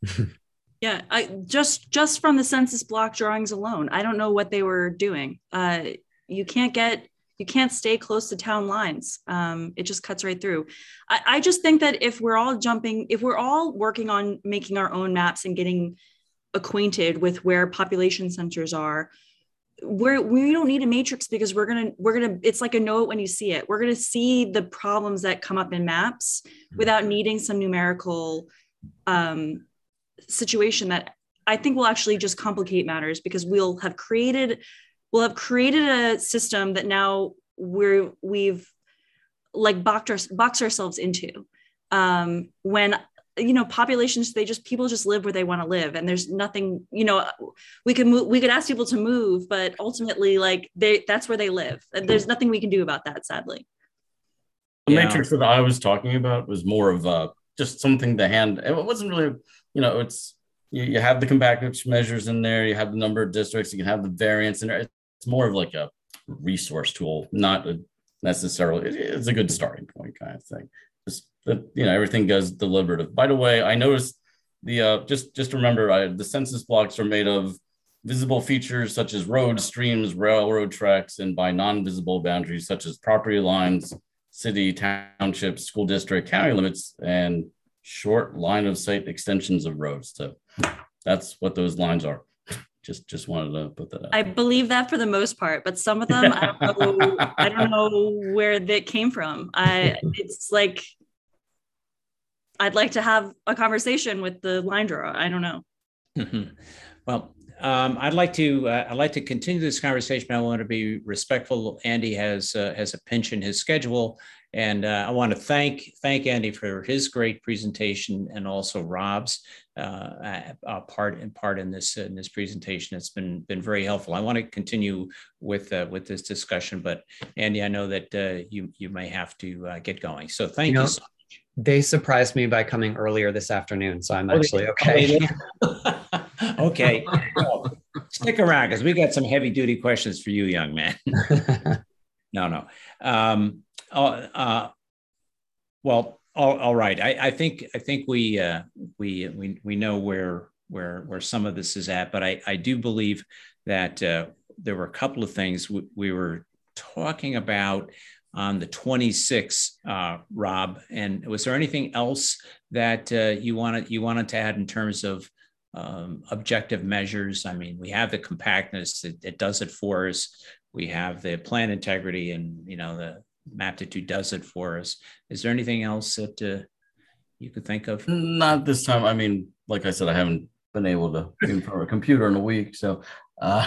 Yeah, I just just from the census block drawings alone, I don't know what they were doing. Uh, you can't get you can't stay close to town lines. Um, it just cuts right through. I, I just think that if we're all jumping, if we're all working on making our own maps and getting acquainted with where population centers are, we're we don't need a matrix because we're gonna we're gonna it's like a know it when you see it. We're gonna see the problems that come up in maps without needing some numerical um, situation that I think will actually just complicate matters, because we'll have created we'll have created a system that now we're we've like boxed, our, boxed ourselves into. Um, when you know populations, they just people just live where they want to live, and there's nothing, you know, we could move we could ask people to move, but ultimately, like, they that's where they live, and there's nothing we can do about that, sadly. The Yeah. matrix that I was talking about was more of uh, just something to hand. It wasn't really, you know, it's you, you have the compactness measures in there, you have the number of districts, you can have the variance in there. It's more of like a resource tool, not a necessarily. It, it's a good starting point kind of thing. Just that, you know, everything goes deliberative. By the way, I noticed the uh, just just remember I, the census blocks are made of visible features such as roads, streams, railroad tracks, and by non-visible boundaries such as property lines, city, township, school district, county limits, and short line of sight extensions of roads. So that's what those lines are. Just just wanted to put that out. I believe that for the most part, but some of them I don't know, I don't know where that came from. I it's like I'd like to have a conversation with the line drawer. I don't know. Mm-hmm. Well, um, I'd like to uh, I'd like to continue this conversation. I want to be respectful. Andy has uh, has a pinch in his schedule, and uh, I want to thank thank Andy for his great presentation, and also Rob's uh, uh, part and part in this in this presentation. It's been been very helpful. I want to continue with uh, with this discussion, but Andy, I know that uh, you you may have to uh, get going. So thank you. you so They surprised me by coming earlier this afafternoon, so I'm actually okay. Okay, well, stick around because we got some heavy duty questions for you, young man. no, no. Um, uh, uh, well, all, all right. I, I think I think we uh, we we we know where where where some of this is at, but I I do believe that uh, there were a couple of things we, we were talking about on the twenty-sixth, uh, Rob. And was there anything else that uh, you wanted you wanted to add in terms of um, objective measures? I mean, we have the compactness; it, it does it for us. We have the plan integrity, and you know the Maptitude does it for us. Is there anything else that uh, you could think of? Not this time. I mean, like I said, I haven't been able to be in front of a computer in a week, so. Uh,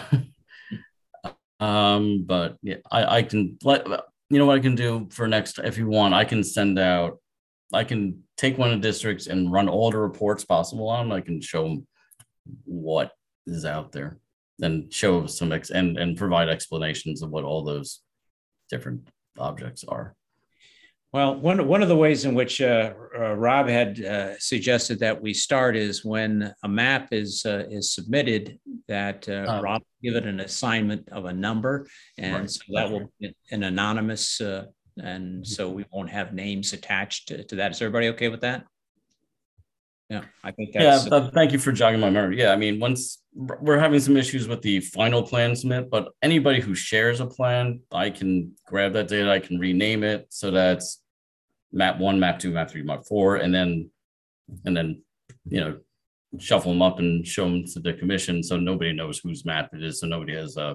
um, but yeah, I, I can let. You know what I can do for next, if you want, I can send out, I can take one of the districts and run all the reports possible on them. I can show them what is out there, then show some ex and, and provide explanations of what all those different objects are. Well, one, one of the ways in which uh, uh, Rob had uh, suggested that we start is when a map is uh, is submitted, that uh, um, Rob give it an assignment of a number, and right. so that will be an anonymous, uh, and so we won't have names attached to, to that. Is everybody okay with that? Yeah, I think that's... Yeah, uh, thank you for jogging my memory. Yeah, I mean, once we're having some issues with the final plan submit, but anybody who shares a plan, I can grab that data, I can rename it, so that's map one, map two, map three, map four, and then, and then, you know, shuffle them up and show them to the commission, so nobody knows whose map it is, so nobody has a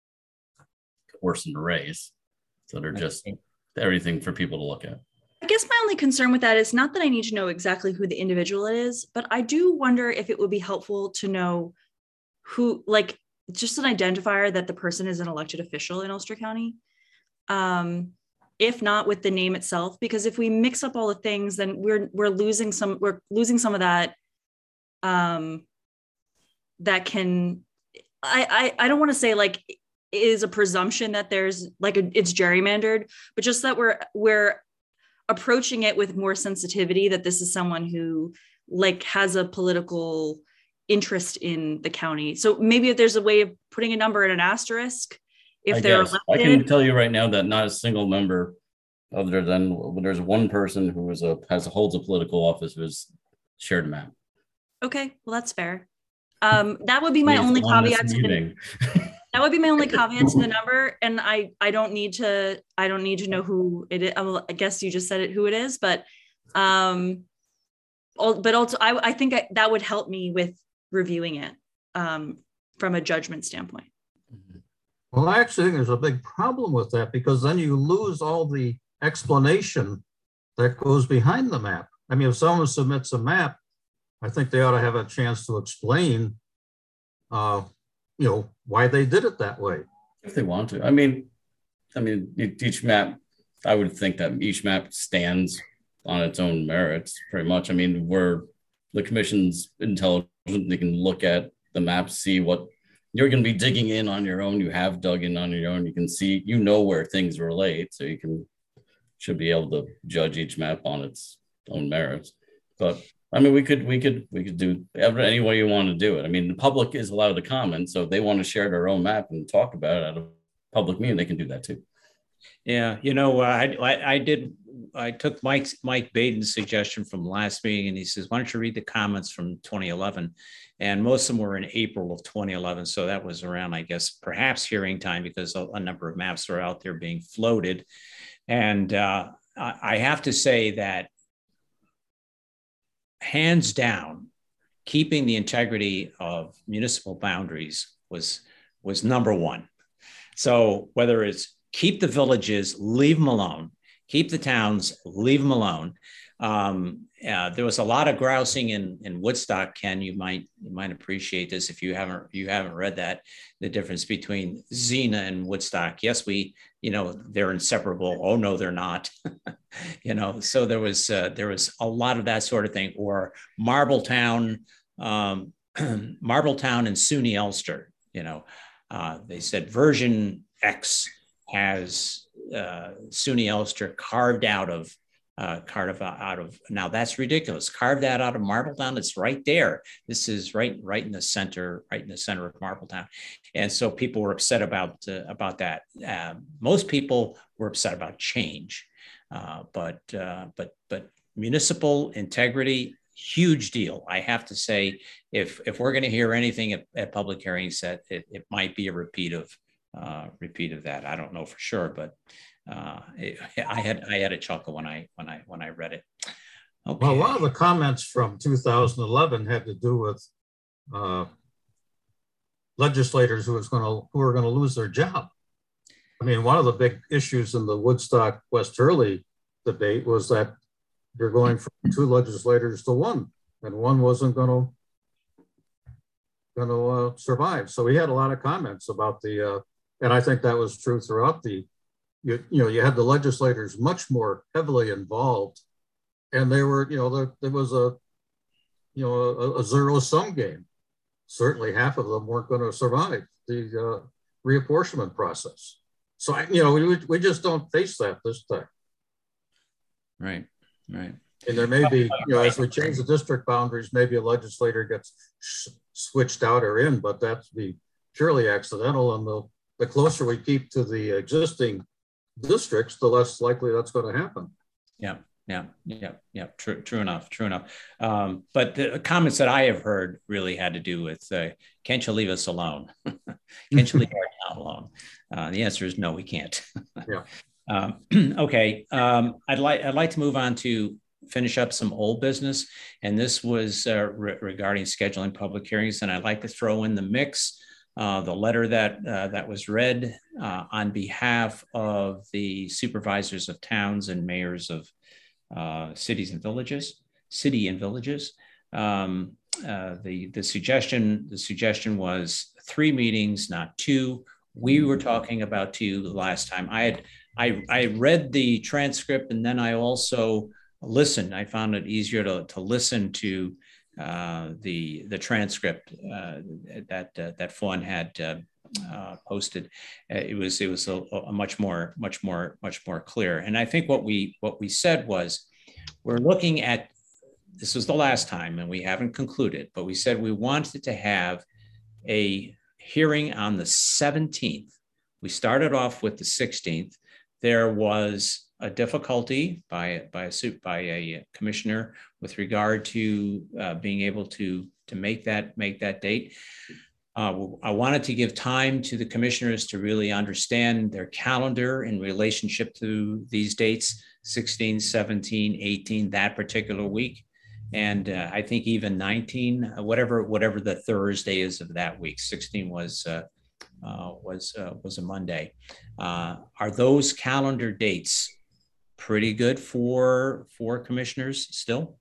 horse in the race. So they're just everything for people to look at. I guess my only concern with that is not that I need to know exactly who the individual is, but I do wonder if it would be helpful to know who, like, just an identifier that the person is an elected official in Ulster County. Um, if not with the name itself, because if we mix up all the things, then we're we're losing some we're losing some of that. Um, that can, I I, I don't want to say like is a presumption that there's like a, it's gerrymandered, but just that we're we're approaching it with more sensitivity, that this is someone who like has a political interest in the county. So maybe if there's a way of putting a number and an asterisk, if I they're guess. elected. I can tell you right now that not a single member, other than there's one person who is a has holds a political office, who's shared a map. Okay, well that's fair. Um, that would be my Please, only on this caveat to the, meeting. that would be my only caveat to the number, and I I don't need to I don't need to know who it is. I guess you just said it who it is, but um, but also I I think I, that would help me with reviewing it um, from a judgment standpoint. Well, I actually think there's a big problem with that, because then you lose all the explanation that goes behind the map. I mean, if someone submits a map, I think they ought to have a chance to explain, uh, you know, why they did it that way. If they want to. I mean, I mean, each map, I would think that each map stands on its own merits, pretty much. I mean, we're the commission's intelligent, they can look at the map, see what you're going to be digging in on your own. You have dug in on your own. You can see, you know, where things relate. So you can, should be able to judge each map on its own merits. But I mean, we could, we could, we could do any way you want to do it. I mean, the public is allowed to comment. So if they want to share their own map and talk about it at a public meeting, they can do that too. Yeah. You know, uh, I, I, I did, I took Mike's, Mike Baden's suggestion from last meeting, and he says, why don't you read the comments from twenty eleven? And most of them were in April of twenty eleven. So that was around, I guess, perhaps hearing time, because a, a number of maps are out there being floated. And uh, I, I have to say that hands down, keeping the integrity of municipal boundaries was, was number one. So whether it's keep the villages, leave them alone, keep the towns, leave them alone. Um, uh, there was a lot of grousing in, in Woodstock, Ken. You might you might appreciate this if you haven't you haven't read that, the difference between Xena and Woodstock. Yes, we you know they're inseparable. Oh no, they're not. you know, so there was uh, there was a lot of that sort of thing. Or Marbletown, um, Marbletown and SUNY Ulster. You know, uh, they said version X has uh, SUNY Ulster carved out of. Uh, carved out of now that's ridiculous. Carve that out of Marbletown. It's right there. This is right, right in the center, right in the center of Marbletown, and so people were upset about uh, about that. Uh, most people were upset about change, uh, but uh, but but municipal integrity, huge deal. I have to say, if if we're going to hear anything at, at public hearings, that it, it might be a repeat of uh, repeat of that. I don't know for sure, but. Uh, it, I had I had a chuckle when I when I when I read it. Okay. Well, one of the comments from two thousand eleven had to do with uh, legislators who was going to who were going to lose their job. I mean, one of the big issues in the Woodstock West Hurley debate was that you're going from two legislators to one, and one wasn't going to going to uh, survive. So we had a lot of comments about the, uh, and I think that was true throughout the. You, you know, you had the legislators much more heavily involved, and they were, you know, there, there was a, you know, a, a zero-sum game. Certainly half of them weren't going to survive the uh, reapportionment process. So, I, you know, we, we just don't face that this time. Right, right. And there may be, you know, as we change the district boundaries, maybe a legislator gets switched out or in, but that's be purely accidental. And the, the closer we keep to the existing districts, the less likely that's going to happen. Yeah, yeah, yeah, yeah. True, true enough, true enough. Um, but the comments that I have heard really had to do with, uh, can't you leave us alone? Can't you leave our town alone? Uh, the answer is no, we can't. Yeah. Um, okay, um, I'd like I'd like to move on to finish up some old business, and this was uh, re regarding scheduling public hearings. And I'd like to throw in the mix uh, the letter that uh, that was read uh, on behalf of the supervisors of towns and mayors of uh, cities and villages, city and villages. Um, uh, the the suggestion the suggestion was three meetings, not two. We were talking about two the last time. I had I I read the transcript, and then I also listened. I found it easier to to listen to uh, the the transcript uh, that uh, that Fawn had uh, uh, posted. Uh, it was it was a, a much more much more much more clear. And I think what we what we said was, we're looking at, this was the last time, and we haven't concluded, but we said we wanted to have a hearing on the seventeenth. We started off with the sixteenth. There was a difficulty by by a suit by a commissioner with regard to uh, being able to to make that make that date. Uh, I wanted to give time to the commissioners to really understand their calendar in relationship to these dates, sixteen, seventeen, eighteen, that particular week. And uh, I think even nineteen, whatever whatever the Thursday is of that week, sixteen was uh, uh, was uh, was a Monday. Uh, are those calendar dates pretty good for for commissioners still?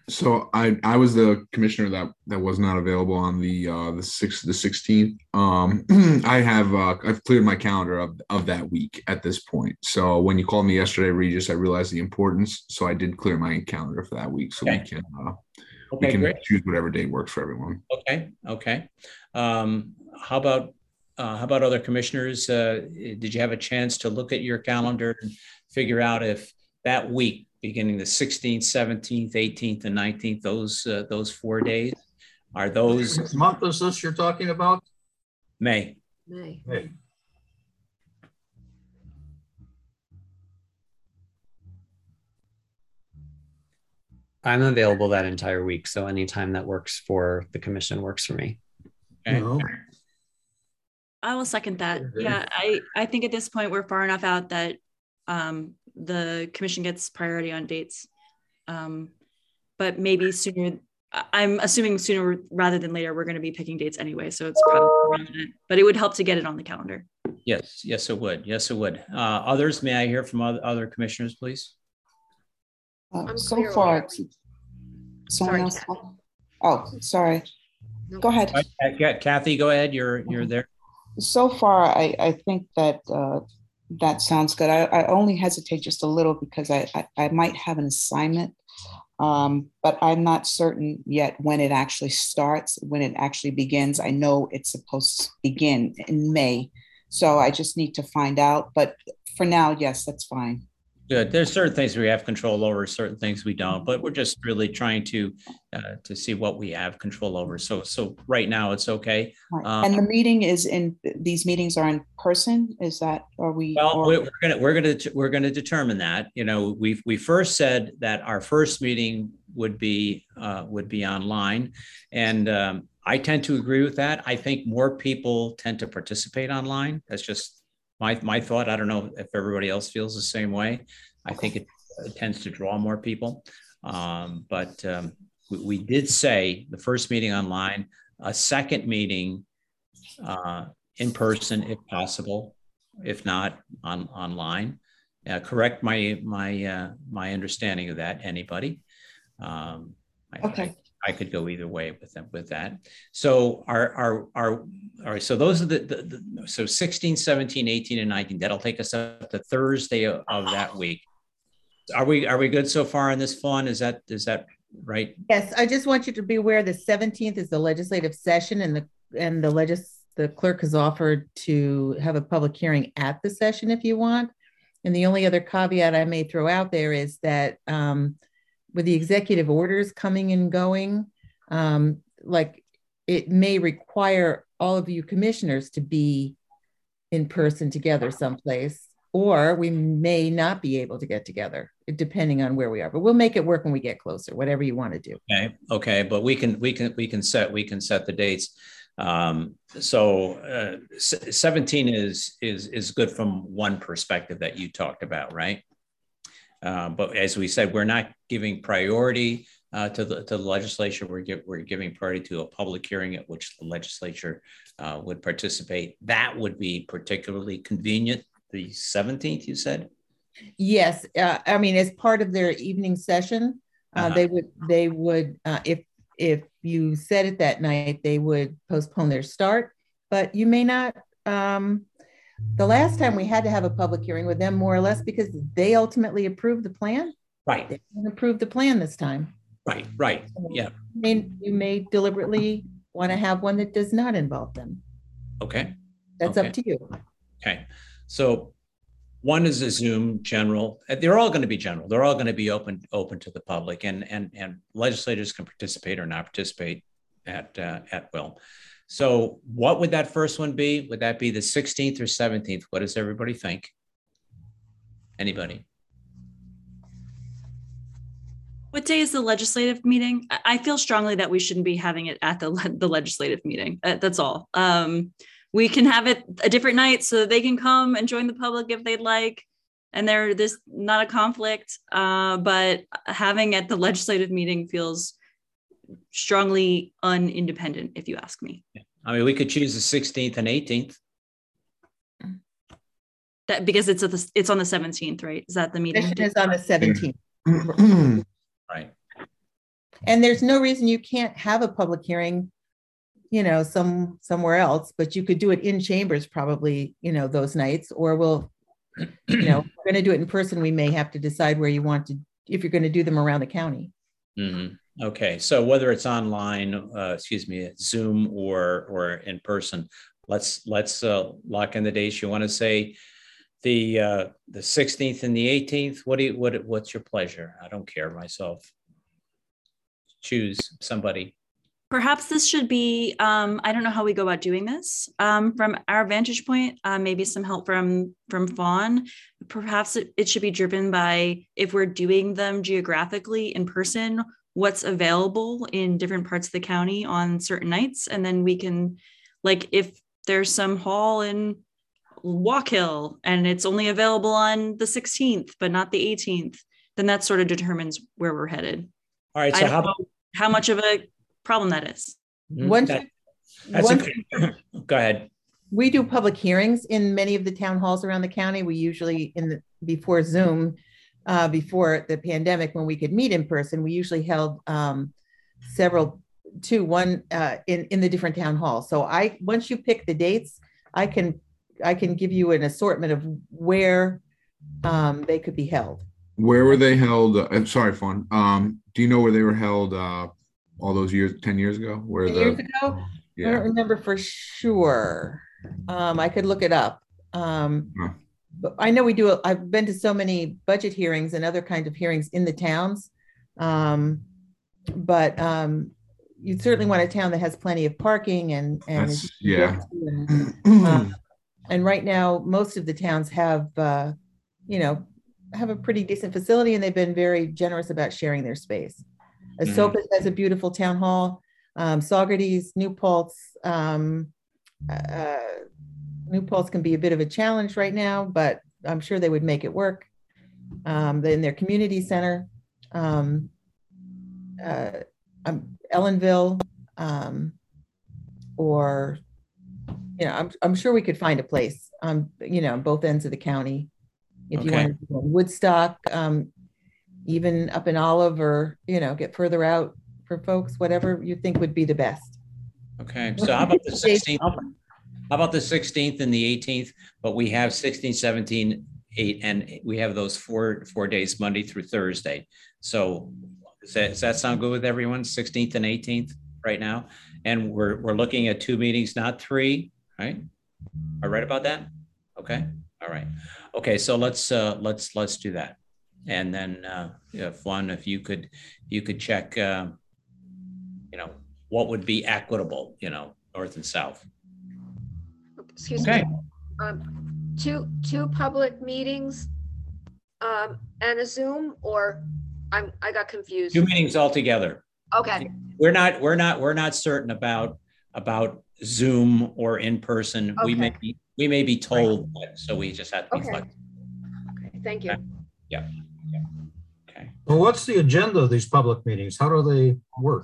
So I I was the commissioner that that was not available on the uh, the sixth the sixteenth. Um, I have uh, I've cleared my calendar of of that week at this point. So when you called me yesterday, Regis, I realized the importance. So I did clear my calendar for that week, so okay. we can uh, okay, we can great. choose whatever date works for everyone. Okay, okay. Um, how about uh, how about other commissioners? Uh, did you have a chance to look at your calendar and figure out if that week, beginning the sixteenth, seventeenth, eighteenth, and nineteenth, those uh, those four days, are those? What month is this you're talking about? May. May. May. I'm available that entire week, so anytime that works for the commission works for me. Okay. No. I will second that. Yeah, I I think at this point we're far enough out that um, the commission gets priority on dates, um, but maybe sooner. I'm assuming sooner rather than later, we're going to be picking dates anyway. So it's probably relevant, but it would help to get it on the calendar. Yes, yes, it would. Yes, it would. Uh, others, may I hear from other, other commissioners, please? Uh, so far, it's someone Sorry, else. Oh, sorry. Go ahead. Right, Kathy, go ahead. You're, you're there. So far, I, I think that uh, that sounds good. I, I only hesitate just a little because I, I, I might have an assignment, um, but I'm not certain yet when it actually starts, when it actually begins. I know it's supposed to begin in May, so I just need to find out. But for now, yes, that's fine. Good. There's certain things we have control over, certain things we don't, but we're just really trying to uh, to see what we have control over. So so right now it's okay. Right. Um, and the meeting is in, these meetings are in person? Is that, are we? Well, or, we're gonna we're gonna we're gonna determine that. You know, we we first said that our first meeting would be uh, would be online, and um, I tend to agree with that. I think more people tend to participate online. That's just My, my thought. I don't know if everybody else feels the same way. I think it, it tends to draw more people. Um, but um, we, we did say the first meeting online, a second meeting uh, in person if possible, if not on online. Uh, correct my my uh, my understanding of that. Anybody? Um, okay. I, I could go either way with them with that. So our our our all right. So those are the, the, the so sixteen, seventeen, eighteen, and nineteen. That'll take us up to Thursday of, of that week. Are we are we good so far on this, Fawn? Is that is that right? Yes. I just want you to be aware the seventeenth is the legislative session, and the and the legis the clerk has offered to have a public hearing at the session if you want. And the only other caveat I may throw out there is that. Um, with the executive orders coming and going, um, like it may require all of you commissioners to be in person together someplace, or we may not be able to get together, depending on where we are. But we'll make it work when we get closer, whatever you want to do. Okay, okay, but we can we can we can set we can set the dates. Um, so uh, seventeen is is is good from one perspective that you talked about, right? Uh, but as we said, we're not giving priority uh, to the to the legislature. We're give, we're giving priority to a public hearing at which the legislature uh, would participate. That would be particularly convenient. The seventeenth, you said? Yes, uh, I mean, as part of their evening session, uh, Uh-huh. they would they would uh, if if you said it that night, they would postpone their start. But you may not. Um, the last time we had to have a public hearing with them, more or less, because they ultimately approved the plan. Right. They didn't approve the plan this time. Right. Right. Yeah. You may, you may deliberately want to have one that does not involve them. Okay. That's Okay. up to you. Okay. So one is a Zoom general. They're all going to be general. They're all going to be open open to the public, and and and legislators can participate or not participate at uh, at will. So what would that first one be? Would that be the sixteenth or seventeenth? What does everybody think? Anybody? What day is the legislative meeting? I I feel strongly that we shouldn't be having it at the, le- the legislative meeting. Uh, That's all. Um, we can have it a different night so that they can come and join the public if they'd like. And there, there's not a conflict, uh, but having at the legislative meeting feels strongly unindependent, if you ask me. I mean, we could choose the sixteenth and eighteenth. That because it's at the, it's on the seventeenth, right? Is that the meeting? Session is on the seventeenth. Right. And there's no reason you can't have a public hearing, you know, some somewhere else, but you could do it in chambers probably, you know, those nights, or we'll, you know, if we're going to do it in person. We may have to decide where you want to, if you're going to do them around the county. Mm-hmm. Okay, so whether it's online, uh, excuse me, Zoom or or in person, let's let's uh, lock in the dates. You want to say the uh, the sixteenth and the eighteenth? What do you what what's your pleasure? I don't care myself. Choose somebody. Perhaps this should be, um, I don't know how we go about doing this. Um, from our vantage point, uh, maybe some help from, from Fawn. Perhaps it, it should be driven by if we're doing them geographically in person, what's available in different parts of the county on certain nights. And then we can, like, if there's some hall in Walk Hill and it's only available on the sixteenth, but not the eighteenth, then that sort of determines where we're headed. All right, I so don't how know how much of a problem that is. Once, that, that's once a, go ahead. we do public hearings in many of the town halls around the county. We usually, in the before Zoom, uh, before the pandemic, when we could meet in person, we usually held um, several, two, one uh, in in the different town halls. So I, once you pick the dates, I can I can give you an assortment of where um, they could be held. Where were they held? Uh, I'm sorry, Fawn. Um, do you know where they were held uh, all those years, ten years ago? Where ten the years ago? yeah. I don't remember for sure. Um, I could look it up. Um, Huh. but I know we do. A, I've been to so many budget hearings and other kinds of hearings in the towns. Um, but um, you certainly want a town that has plenty of parking and and, That's, yeah. and, uh, and right now most of the towns have uh, you know have a pretty decent facility, and they've been very generous about sharing their space. Mhm. Esopus has a beautiful town hall. Um, Saugerties, New Paltz, um, uh, New Paltz can be a bit of a challenge right now, but I'm sure they would make it work. Um, in their community center, um, uh, um, Ellenville, um, or you know, I'm I'm sure we could find a place. Um, you know, both ends of the county. If you Okay. want to do Woodstock, um, even up in Olive, or you know, get further out for folks, whatever you think would be the best. Okay, so how about the sixteenth? How about the sixteenth and the eighteenth? But we have sixteen, seventeen, eight, and we have those four four days, Monday through Thursday. So does that, does that sound good with everyone? sixteenth and eighteenth right now, and we're we're looking at two meetings, not three, right? Am I right about that? Okay, all right. Okay, so let's uh, let's let's do that, and then uh, if one, if you could you could check, uh, you know, what would be equitable, you know, north and south. Excuse Okay. me. Um, two two public meetings, um, and a Zoom, or I'm I got confused. Two meetings altogether. Okay. We're not we're not we're not certain about about Zoom or in person. We may Okay. be we may be told, so we just have to be Okay. flexible. Okay. Thank you. Yeah. Yeah. Well, what's the agenda of these public meetings? How do they work?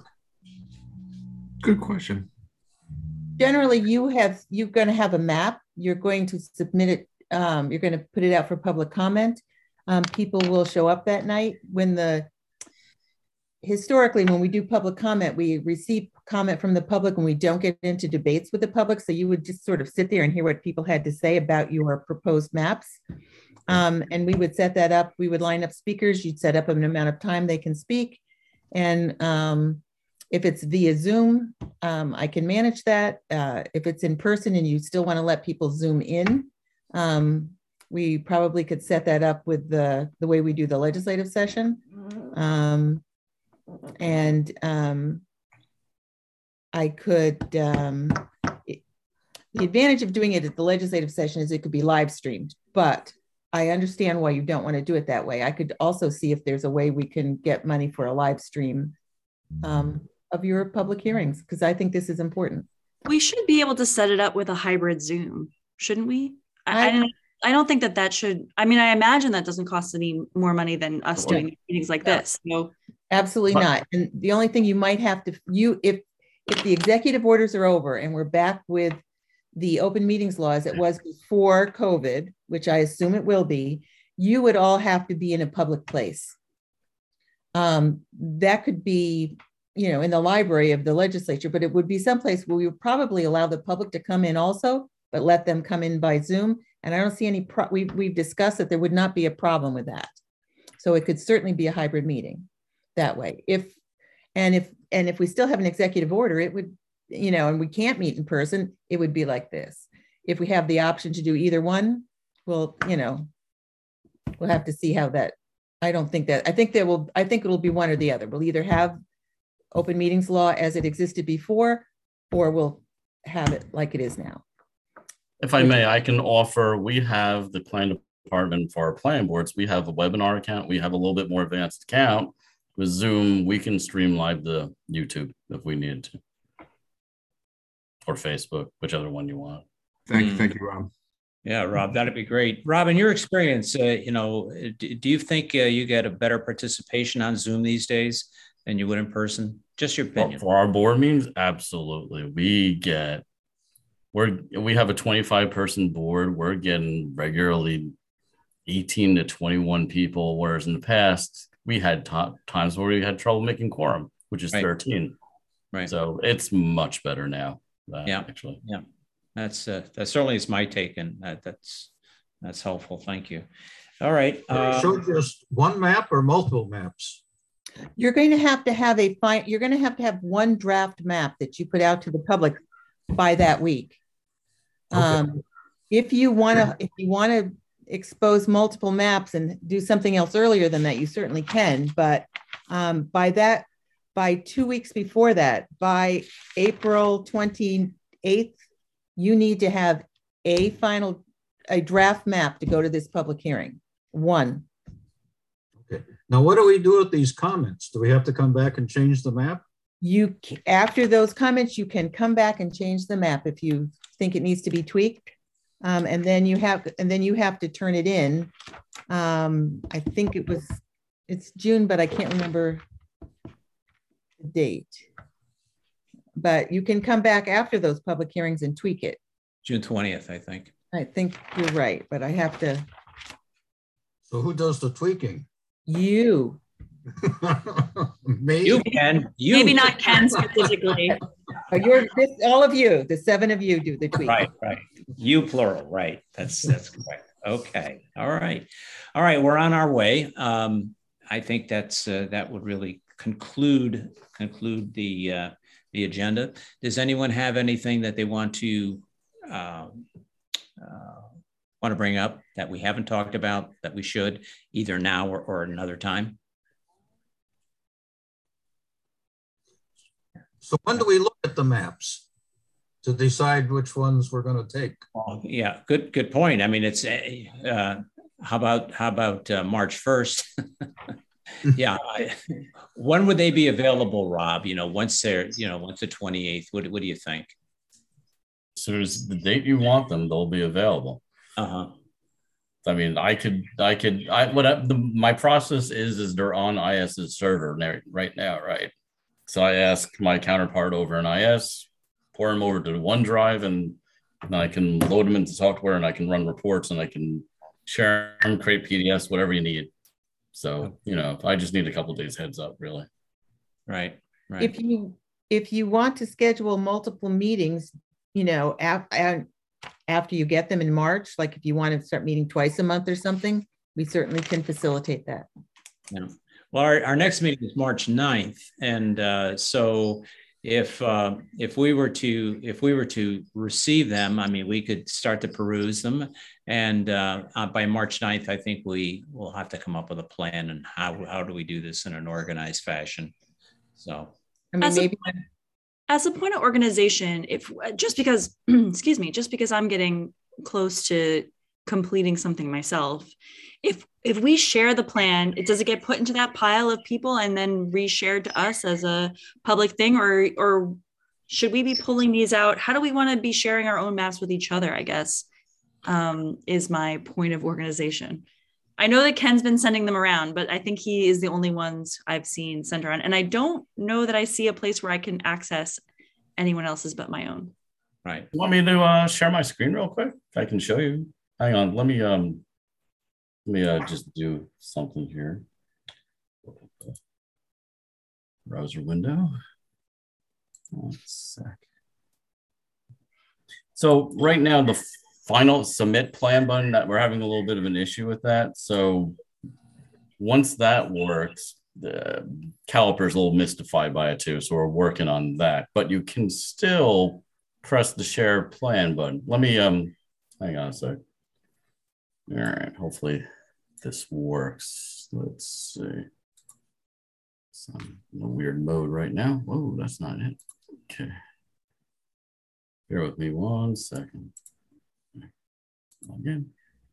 Good question. Generally, you have, you're going to have a map. You're going to submit it. Um, you're going to put it out for public comment. Um, people will show up that night. When the, historically, when we do public comment, we receive comment from the public and we don't get into debates with the public. So you would just sort of sit there and hear what people had to say about your proposed maps. Um, and we would set that up. We would line up speakers. You'd set up an amount of time they can speak. And um, if it's via Zoom, um, I can manage that. Uh, if it's in person and you still want to let people Zoom in, um, we probably could set that up with the, the way we do the legislative session. Um, and um, I could, um, it, the advantage of doing it at the legislative session is it could be live streamed, but I understand why you don't want to do it that way. I could also see if there's a way we can get money for a live stream um, of your public hearings, because I think this is important. We should be able to set it up with a hybrid Zoom, shouldn't we? I, I, don't, I don't think that that should, I mean, I imagine that doesn't cost any more money than us doing meetings like this. So. Absolutely but, not. And the only thing you might have to, you if if the executive orders are over and we're back with the open meetings law as it was before COVID, which I assume it will be, you would all have to be in a public place. Um, that could be, you know, in the library of the legislature, but it would be someplace where we would probably allow the public to come in also, but let them come in by Zoom. And I don't see any, pro we've, we've discussed that there would not be a problem with that. So it could certainly be a hybrid meeting that way. If, and if, and if we still have an executive order, it would, you know, and we can't meet in person, it would be like this. If we have the option to do either one, well, you know, we'll have to see how that, I don't think that, I think there will, I think it'll be one or the other. We'll either have open meetings law as it existed before, or we'll have it like it is now. If I may, I can offer, we have the plan department for our plan boards. We have a webinar account. We have a little bit more advanced account with Zoom. We can stream live the YouTube if we needed to. Or Facebook, whichever one you want. Thank you, thank you, Rob. Yeah, Rob, that'd be great. Rob, in your experience, uh, you know, do, do you think uh, you get a better participation on Zoom these days than you would in person? Just your opinion. For our board meetings, absolutely. We get, we're we have a twenty-five person board. We're getting regularly eighteen to twenty-one people, whereas in the past we had times where we had trouble making quorum, which is right. thirteen. Right. So it's much better now. That, yeah, actually, yeah, that's uh, that certainly is my take, and that, that's that's helpful. Thank you. All right. Uh, so just one map or multiple maps? You're going to have to have a fine. You're going to have to have one draft map that you put out to the public by that week. Okay. Um, if you want to, if you want to expose multiple maps and do something else earlier than that, you certainly can. But um, by that. By two weeks before that, by April twenty-eighth, you need to have a final, a draft map to go to this public hearing. One. Okay. Now, what do we do with these comments? Do we have to come back and change the map? You, after those comments, you can come back and change the map if you think it needs to be tweaked. Um, and then you have, and then you have to turn it in. Um, I think it was, it's June, but I can't remember date, but you can come back after those public hearings and tweak it. June twentieth, I think. I think you're right, but I have to. So who does the tweaking? You. Me? You can. You. Maybe not Ken specifically. You're this, all of you, the seven of you do the tweaking. Right, right. You plural, right. That's that's correct. Okay. All right. All right. We're on our way. Um, I think that's uh, that would really conclude conclude the uh, the agenda. Does anyone have anything that they want to uh, uh, want to bring up that we haven't talked about that we should, either now or, or another time? So when do we look at the maps to decide which ones we're going to take? Well, yeah, good good point. I mean, it's uh, how about how about uh, March first? Yeah. I, when would they be available, Rob? You know, once they're, you know, once the twenty-eighth, what, what do you think? As soon as the date you want them, they'll be available. Uh-huh. I mean, I could, I could, I, what I, the, my process is, is they're on IS's server now, right now, right? So I ask my counterpart over in I S, pour them over to OneDrive, and, and I can load them into software, and I can run reports, and I can share them, create P D Fs, whatever you need. So, you know, I just need a couple of days heads up, really. Right, right. If you, if you want to schedule multiple meetings, you know, af- after you get them in March, like if you want to start meeting twice a month or something, we certainly can facilitate that. Yeah. Well, our, our next meeting is March ninth. And uh, so if uh, if we were to if we were to receive them, I mean, we could start to peruse them. And uh, uh, by March ninth, I think we will have to come up with a plan and how, how do we do this in an organized fashion. So, I mean, as maybe. A, as a point of organization, if just because, excuse me, just because I'm getting close to completing something myself, if if we share the plan, it does it get put into that pile of people and then reshared to us as a public thing, or or should we be pulling these out? How do we want to be sharing our own maps with each other, I guess, um, is my point of organization. I know that Ken's been sending them around, but I think he is the only ones I've seen sent around. And I don't know that I see a place where I can access anyone else's but my own. Right. You want me to uh, share my screen real quick? I can show you. Hang on. Let me um, let me uh, just do something here. Browser window. One sec. So right now, the final submit plan button, that we're having a little bit of an issue with that. So once that works, the caliper's a little mystified by it too. So we're working on that, but you can still press the share plan button. Let me, um, hang on a sec. All right, hopefully this works. Let's see. So I'm in a weird mode right now. Whoa, that's not it. Okay. Bear with me one second. Again.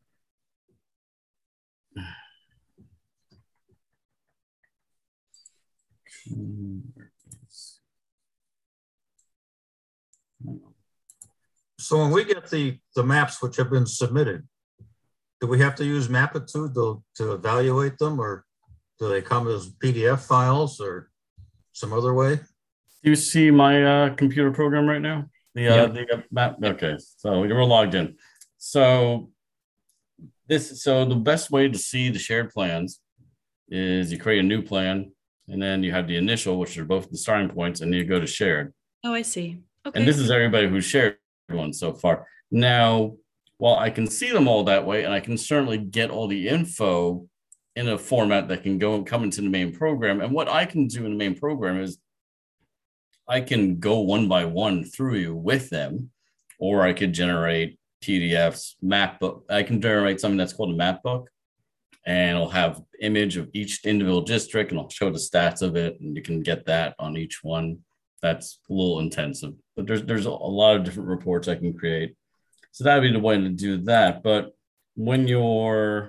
So when we get the, the maps which have been submitted, do we have to use Mapitude to, to evaluate them, or do they come as P D F files or some other way? Do you see my uh, computer program right now? The, uh, Yep. the map. Okay, so we're logged in. So this, so the best way to see the shared plans is you create a new plan, and then you have the initial, which are both the starting points, and you go to shared. Oh, I see. Okay. And this is everybody who's shared one so far. Now, while I can see them all that way, and I can certainly get all the info in a format that can go and come into the main program. And what I can do in the main program is I can go one by one through you with them, or I could generate P D Fs, map book. I can generate something that's called a map book, and it'll have image of each individual district, and I'll show the stats of it, and you can get that on each one. That's a little intensive, but there's there's a lot of different reports I can create. So that'd be the way to do that. But when you're,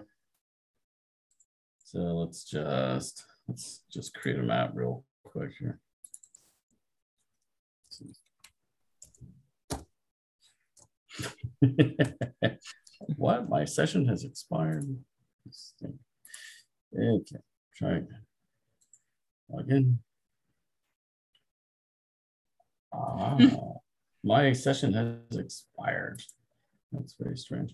so let's just let's just create a map real quick here. What? My session has expired. Okay, try again. Log in. Ah, my session has expired. That's very strange.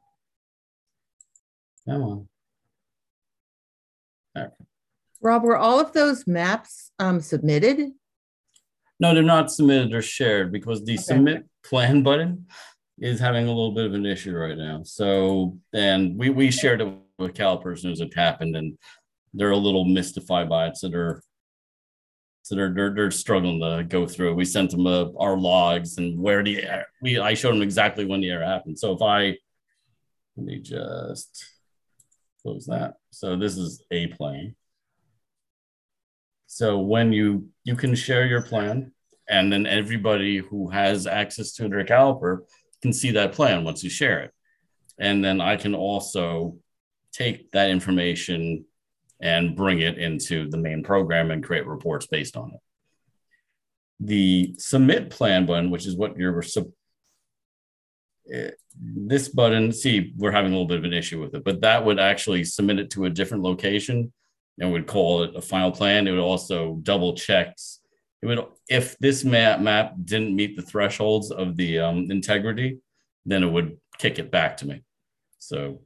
Come on. Okay. Rob, were all of those maps um, submitted? No, they're not submitted or shared because the Okay. submit plan button is having a little bit of an issue right now. So, and we, we shared it with Caliper as soon as it happened, and they're a little mystified by it. So they're, so they're, they're, they're struggling to go through it. We sent them uh, our logs and where the, we, I showed them exactly when the error happened. So if I, let me just close that. So this is a plan. So when you, you can share your plan, and then everybody who has access to their Caliper can see that plan once you share it. And then I can also take that information and bring it into the main program and create reports based on it. The submit plan button, which is what you're, it, this button, see, we're having a little bit of an issue with it, but that would actually submit it to a different location and would call it a final plan. It would also double checks. It would, if this map map didn't meet the thresholds of the um, integrity, then it would kick it back to me. So,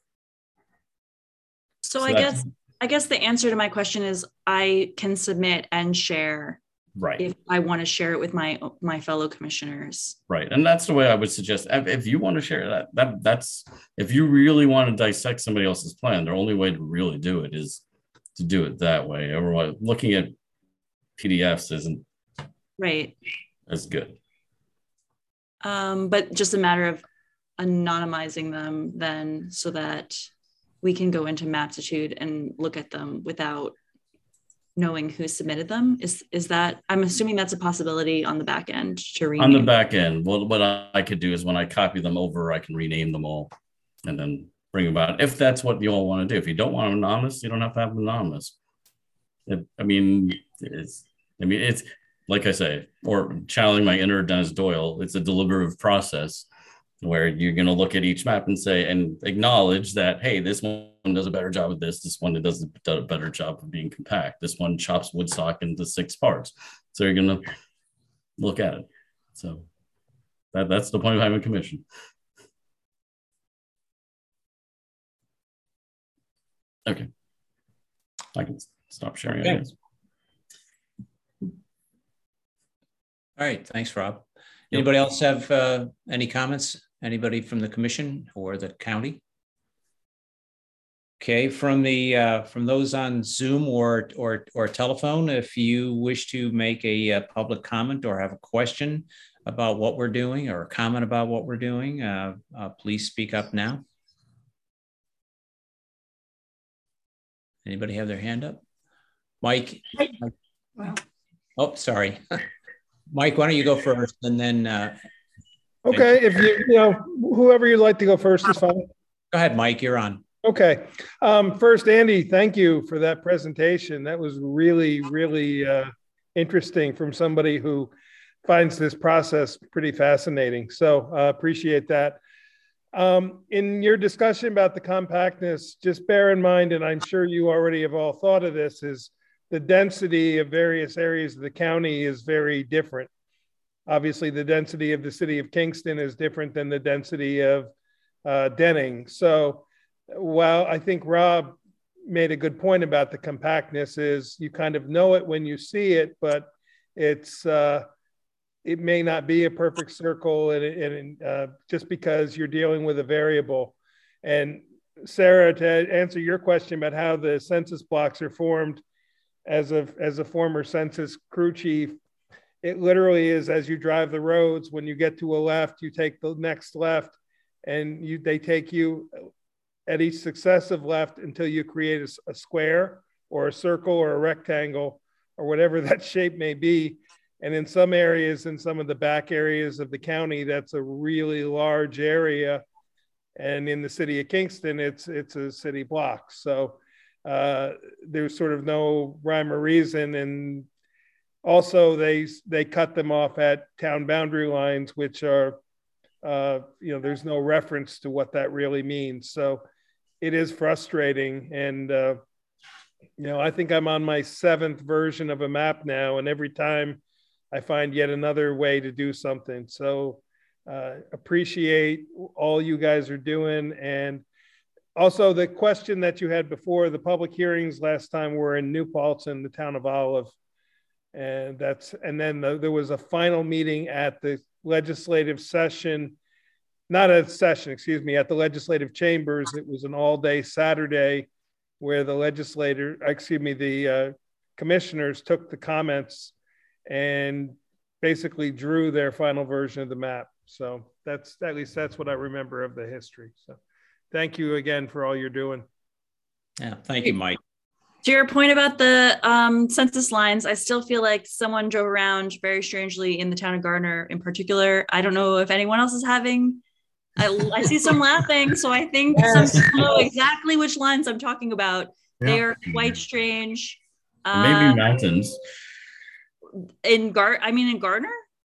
so, so I guess I guess the answer to my question is I can submit and share, right, if I want to share it with my my fellow commissioners. Right, and that's the way I would suggest. If, if you want to share that, that that's if you really want to dissect somebody else's plan, the only way to really do it is to do it that way. Otherwise, looking at P D Fs isn't right as good. Um, but just a matter of anonymizing them then, so that we can go into Maptitude and look at them without knowing who submitted them. Is is that, I'm assuming that's a possibility on the back end to rename. On the back end, well, what I could do is when I copy them over, I can rename them all and then bring them out. If that's what you all want to do. If you don't want them anonymous, you don't have to have them anonymous. It, I mean, it's, I mean, it's like I say, or channeling my inner Dennis Doyle, it's a deliberative process where you're going to look at each map and say, and acknowledge that, hey, this one does a better job of this. This one does a better job of being compact. This one chops Woodstock into six parts. So you're going to look at it. So that, that's the point of having a commission. Okay. I can stop sharing, Okay. I guess. All right, thanks, Rob. Anybody else have uh, any comments? Anybody from the commission or the county? Okay, from the uh, from those on Zoom or or or telephone, if you wish to make a, a public comment or have a question about what we're doing or a comment about what we're doing, uh, uh, please speak up now. Anybody have their hand up? Mike? Wow. Oh, sorry. Mike, why don't you go first and then... Uh, okay, if you, you know, whoever you'd like to go first is fine. Go ahead, Mike, you're on. Okay. Um, first, Andy, thank you for that presentation. That was really, really uh, interesting from somebody who finds this process pretty fascinating. So uh, appreciate that. Um, in your discussion about the compactness, just bear in mind, and I'm sure you already have all thought of this, is the density of various areas of the county is very different. Obviously, the density of the city of Kingston is different than the density of uh, Denning. So while I think Rob made a good point about the compactness, is you kind of know it when you see it, but it's uh, it may not be a perfect circle, and, and uh, just because you're dealing with a variable. And Sarah, to answer your question about how the census blocks are formed, as a as a former census crew chief, it literally is as you drive the roads, when you get to a left, you take the next left, and you they take you at each successive left until you create a, a square or a circle or a rectangle or whatever that shape may be. And in some areas, in some of the back areas of the county, that's a really large area. And in the city of Kingston, it's it's a city block. So uh, there's sort of no rhyme or reason. And also they they cut them off at town boundary lines, which are, uh, you know, there's no reference to what that really means. So it is frustrating. And, uh, you know, I think I'm on my seventh version of a map now. And every time I find yet another way to do something. So uh, appreciate all you guys are doing. And also the question that you had before, the public hearings last time were in New Paltz in the town of Olive. And that's, and then the, there was a final meeting at the legislative session, not a session, excuse me, at the legislative chambers. It was an all day Saturday where the legislator, excuse me, the uh, commissioners took the comments and basically drew their final version of the map. So that's, at least that's what I remember of the history. So thank you again for all you're doing. Yeah, thank you, Mike. To your point about the um, census lines, I still feel like someone drove around very strangely in the town of Gardner in particular. I don't know if anyone else is having, I, I see some laughing. So I think Yes. some people know exactly which lines I'm talking about. Yeah. They are quite strange. Maybe Um, mountains. in Gar, I mean, in Gardner?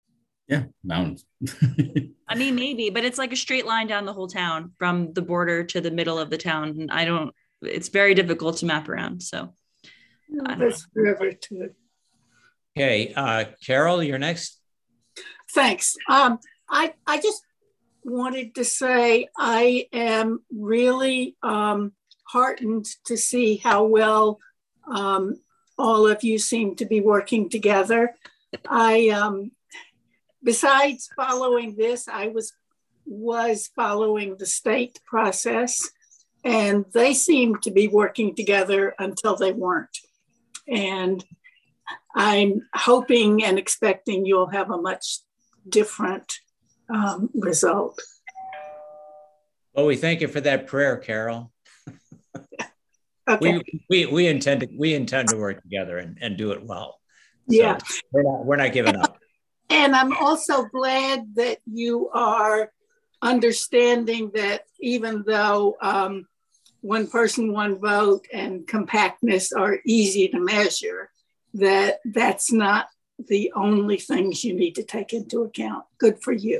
Yeah, mountains. I mean, maybe, but it's like a straight line down the whole town from the border to the middle of the town. And I don't, it's very difficult to map around. So. This river too. Okay, uh, Carol, you're next. Thanks. Um, I, I just wanted to say I am really um, heartened to see how well um, all of you seem to be working together. I, um, besides following this, I was, was following the state process, and they seemed to be working together until they weren't. And I'm hoping and expecting you'll have a much different um, result. Well, we thank you for that prayer, Carol. Okay. We, we, we intend to, we intend to work together and, and do it well. So yeah. We're not, we're not giving up. And I'm also glad that you are understanding that even though um, one person, one vote and compactness are easy to measure, that that's not the only things you need to take into account. Good for you.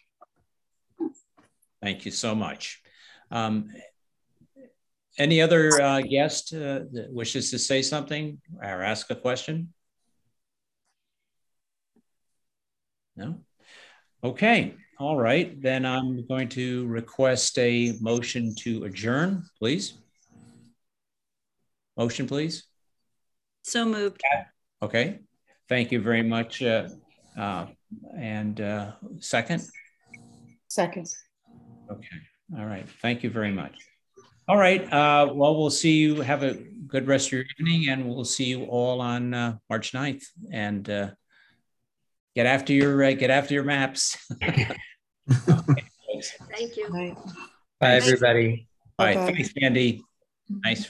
Thank you so much. Um, any other uh, guest uh, that wishes to say something or ask a question? No? Okay, all right. Then I'm going to request a motion to adjourn, please. Motion, please. So moved. Okay, thank you very much. Uh, uh, and uh, second? Second. Okay, all right. Thank you very much. All right, uh, well, we'll see you. Have a good rest of your evening, and we'll see you all on uh, March ninth. And uh, get after your uh, get after your maps. Okay. Thank you. Bye, Bye everybody. Bye. Bye. Thanks, Andy. Nice.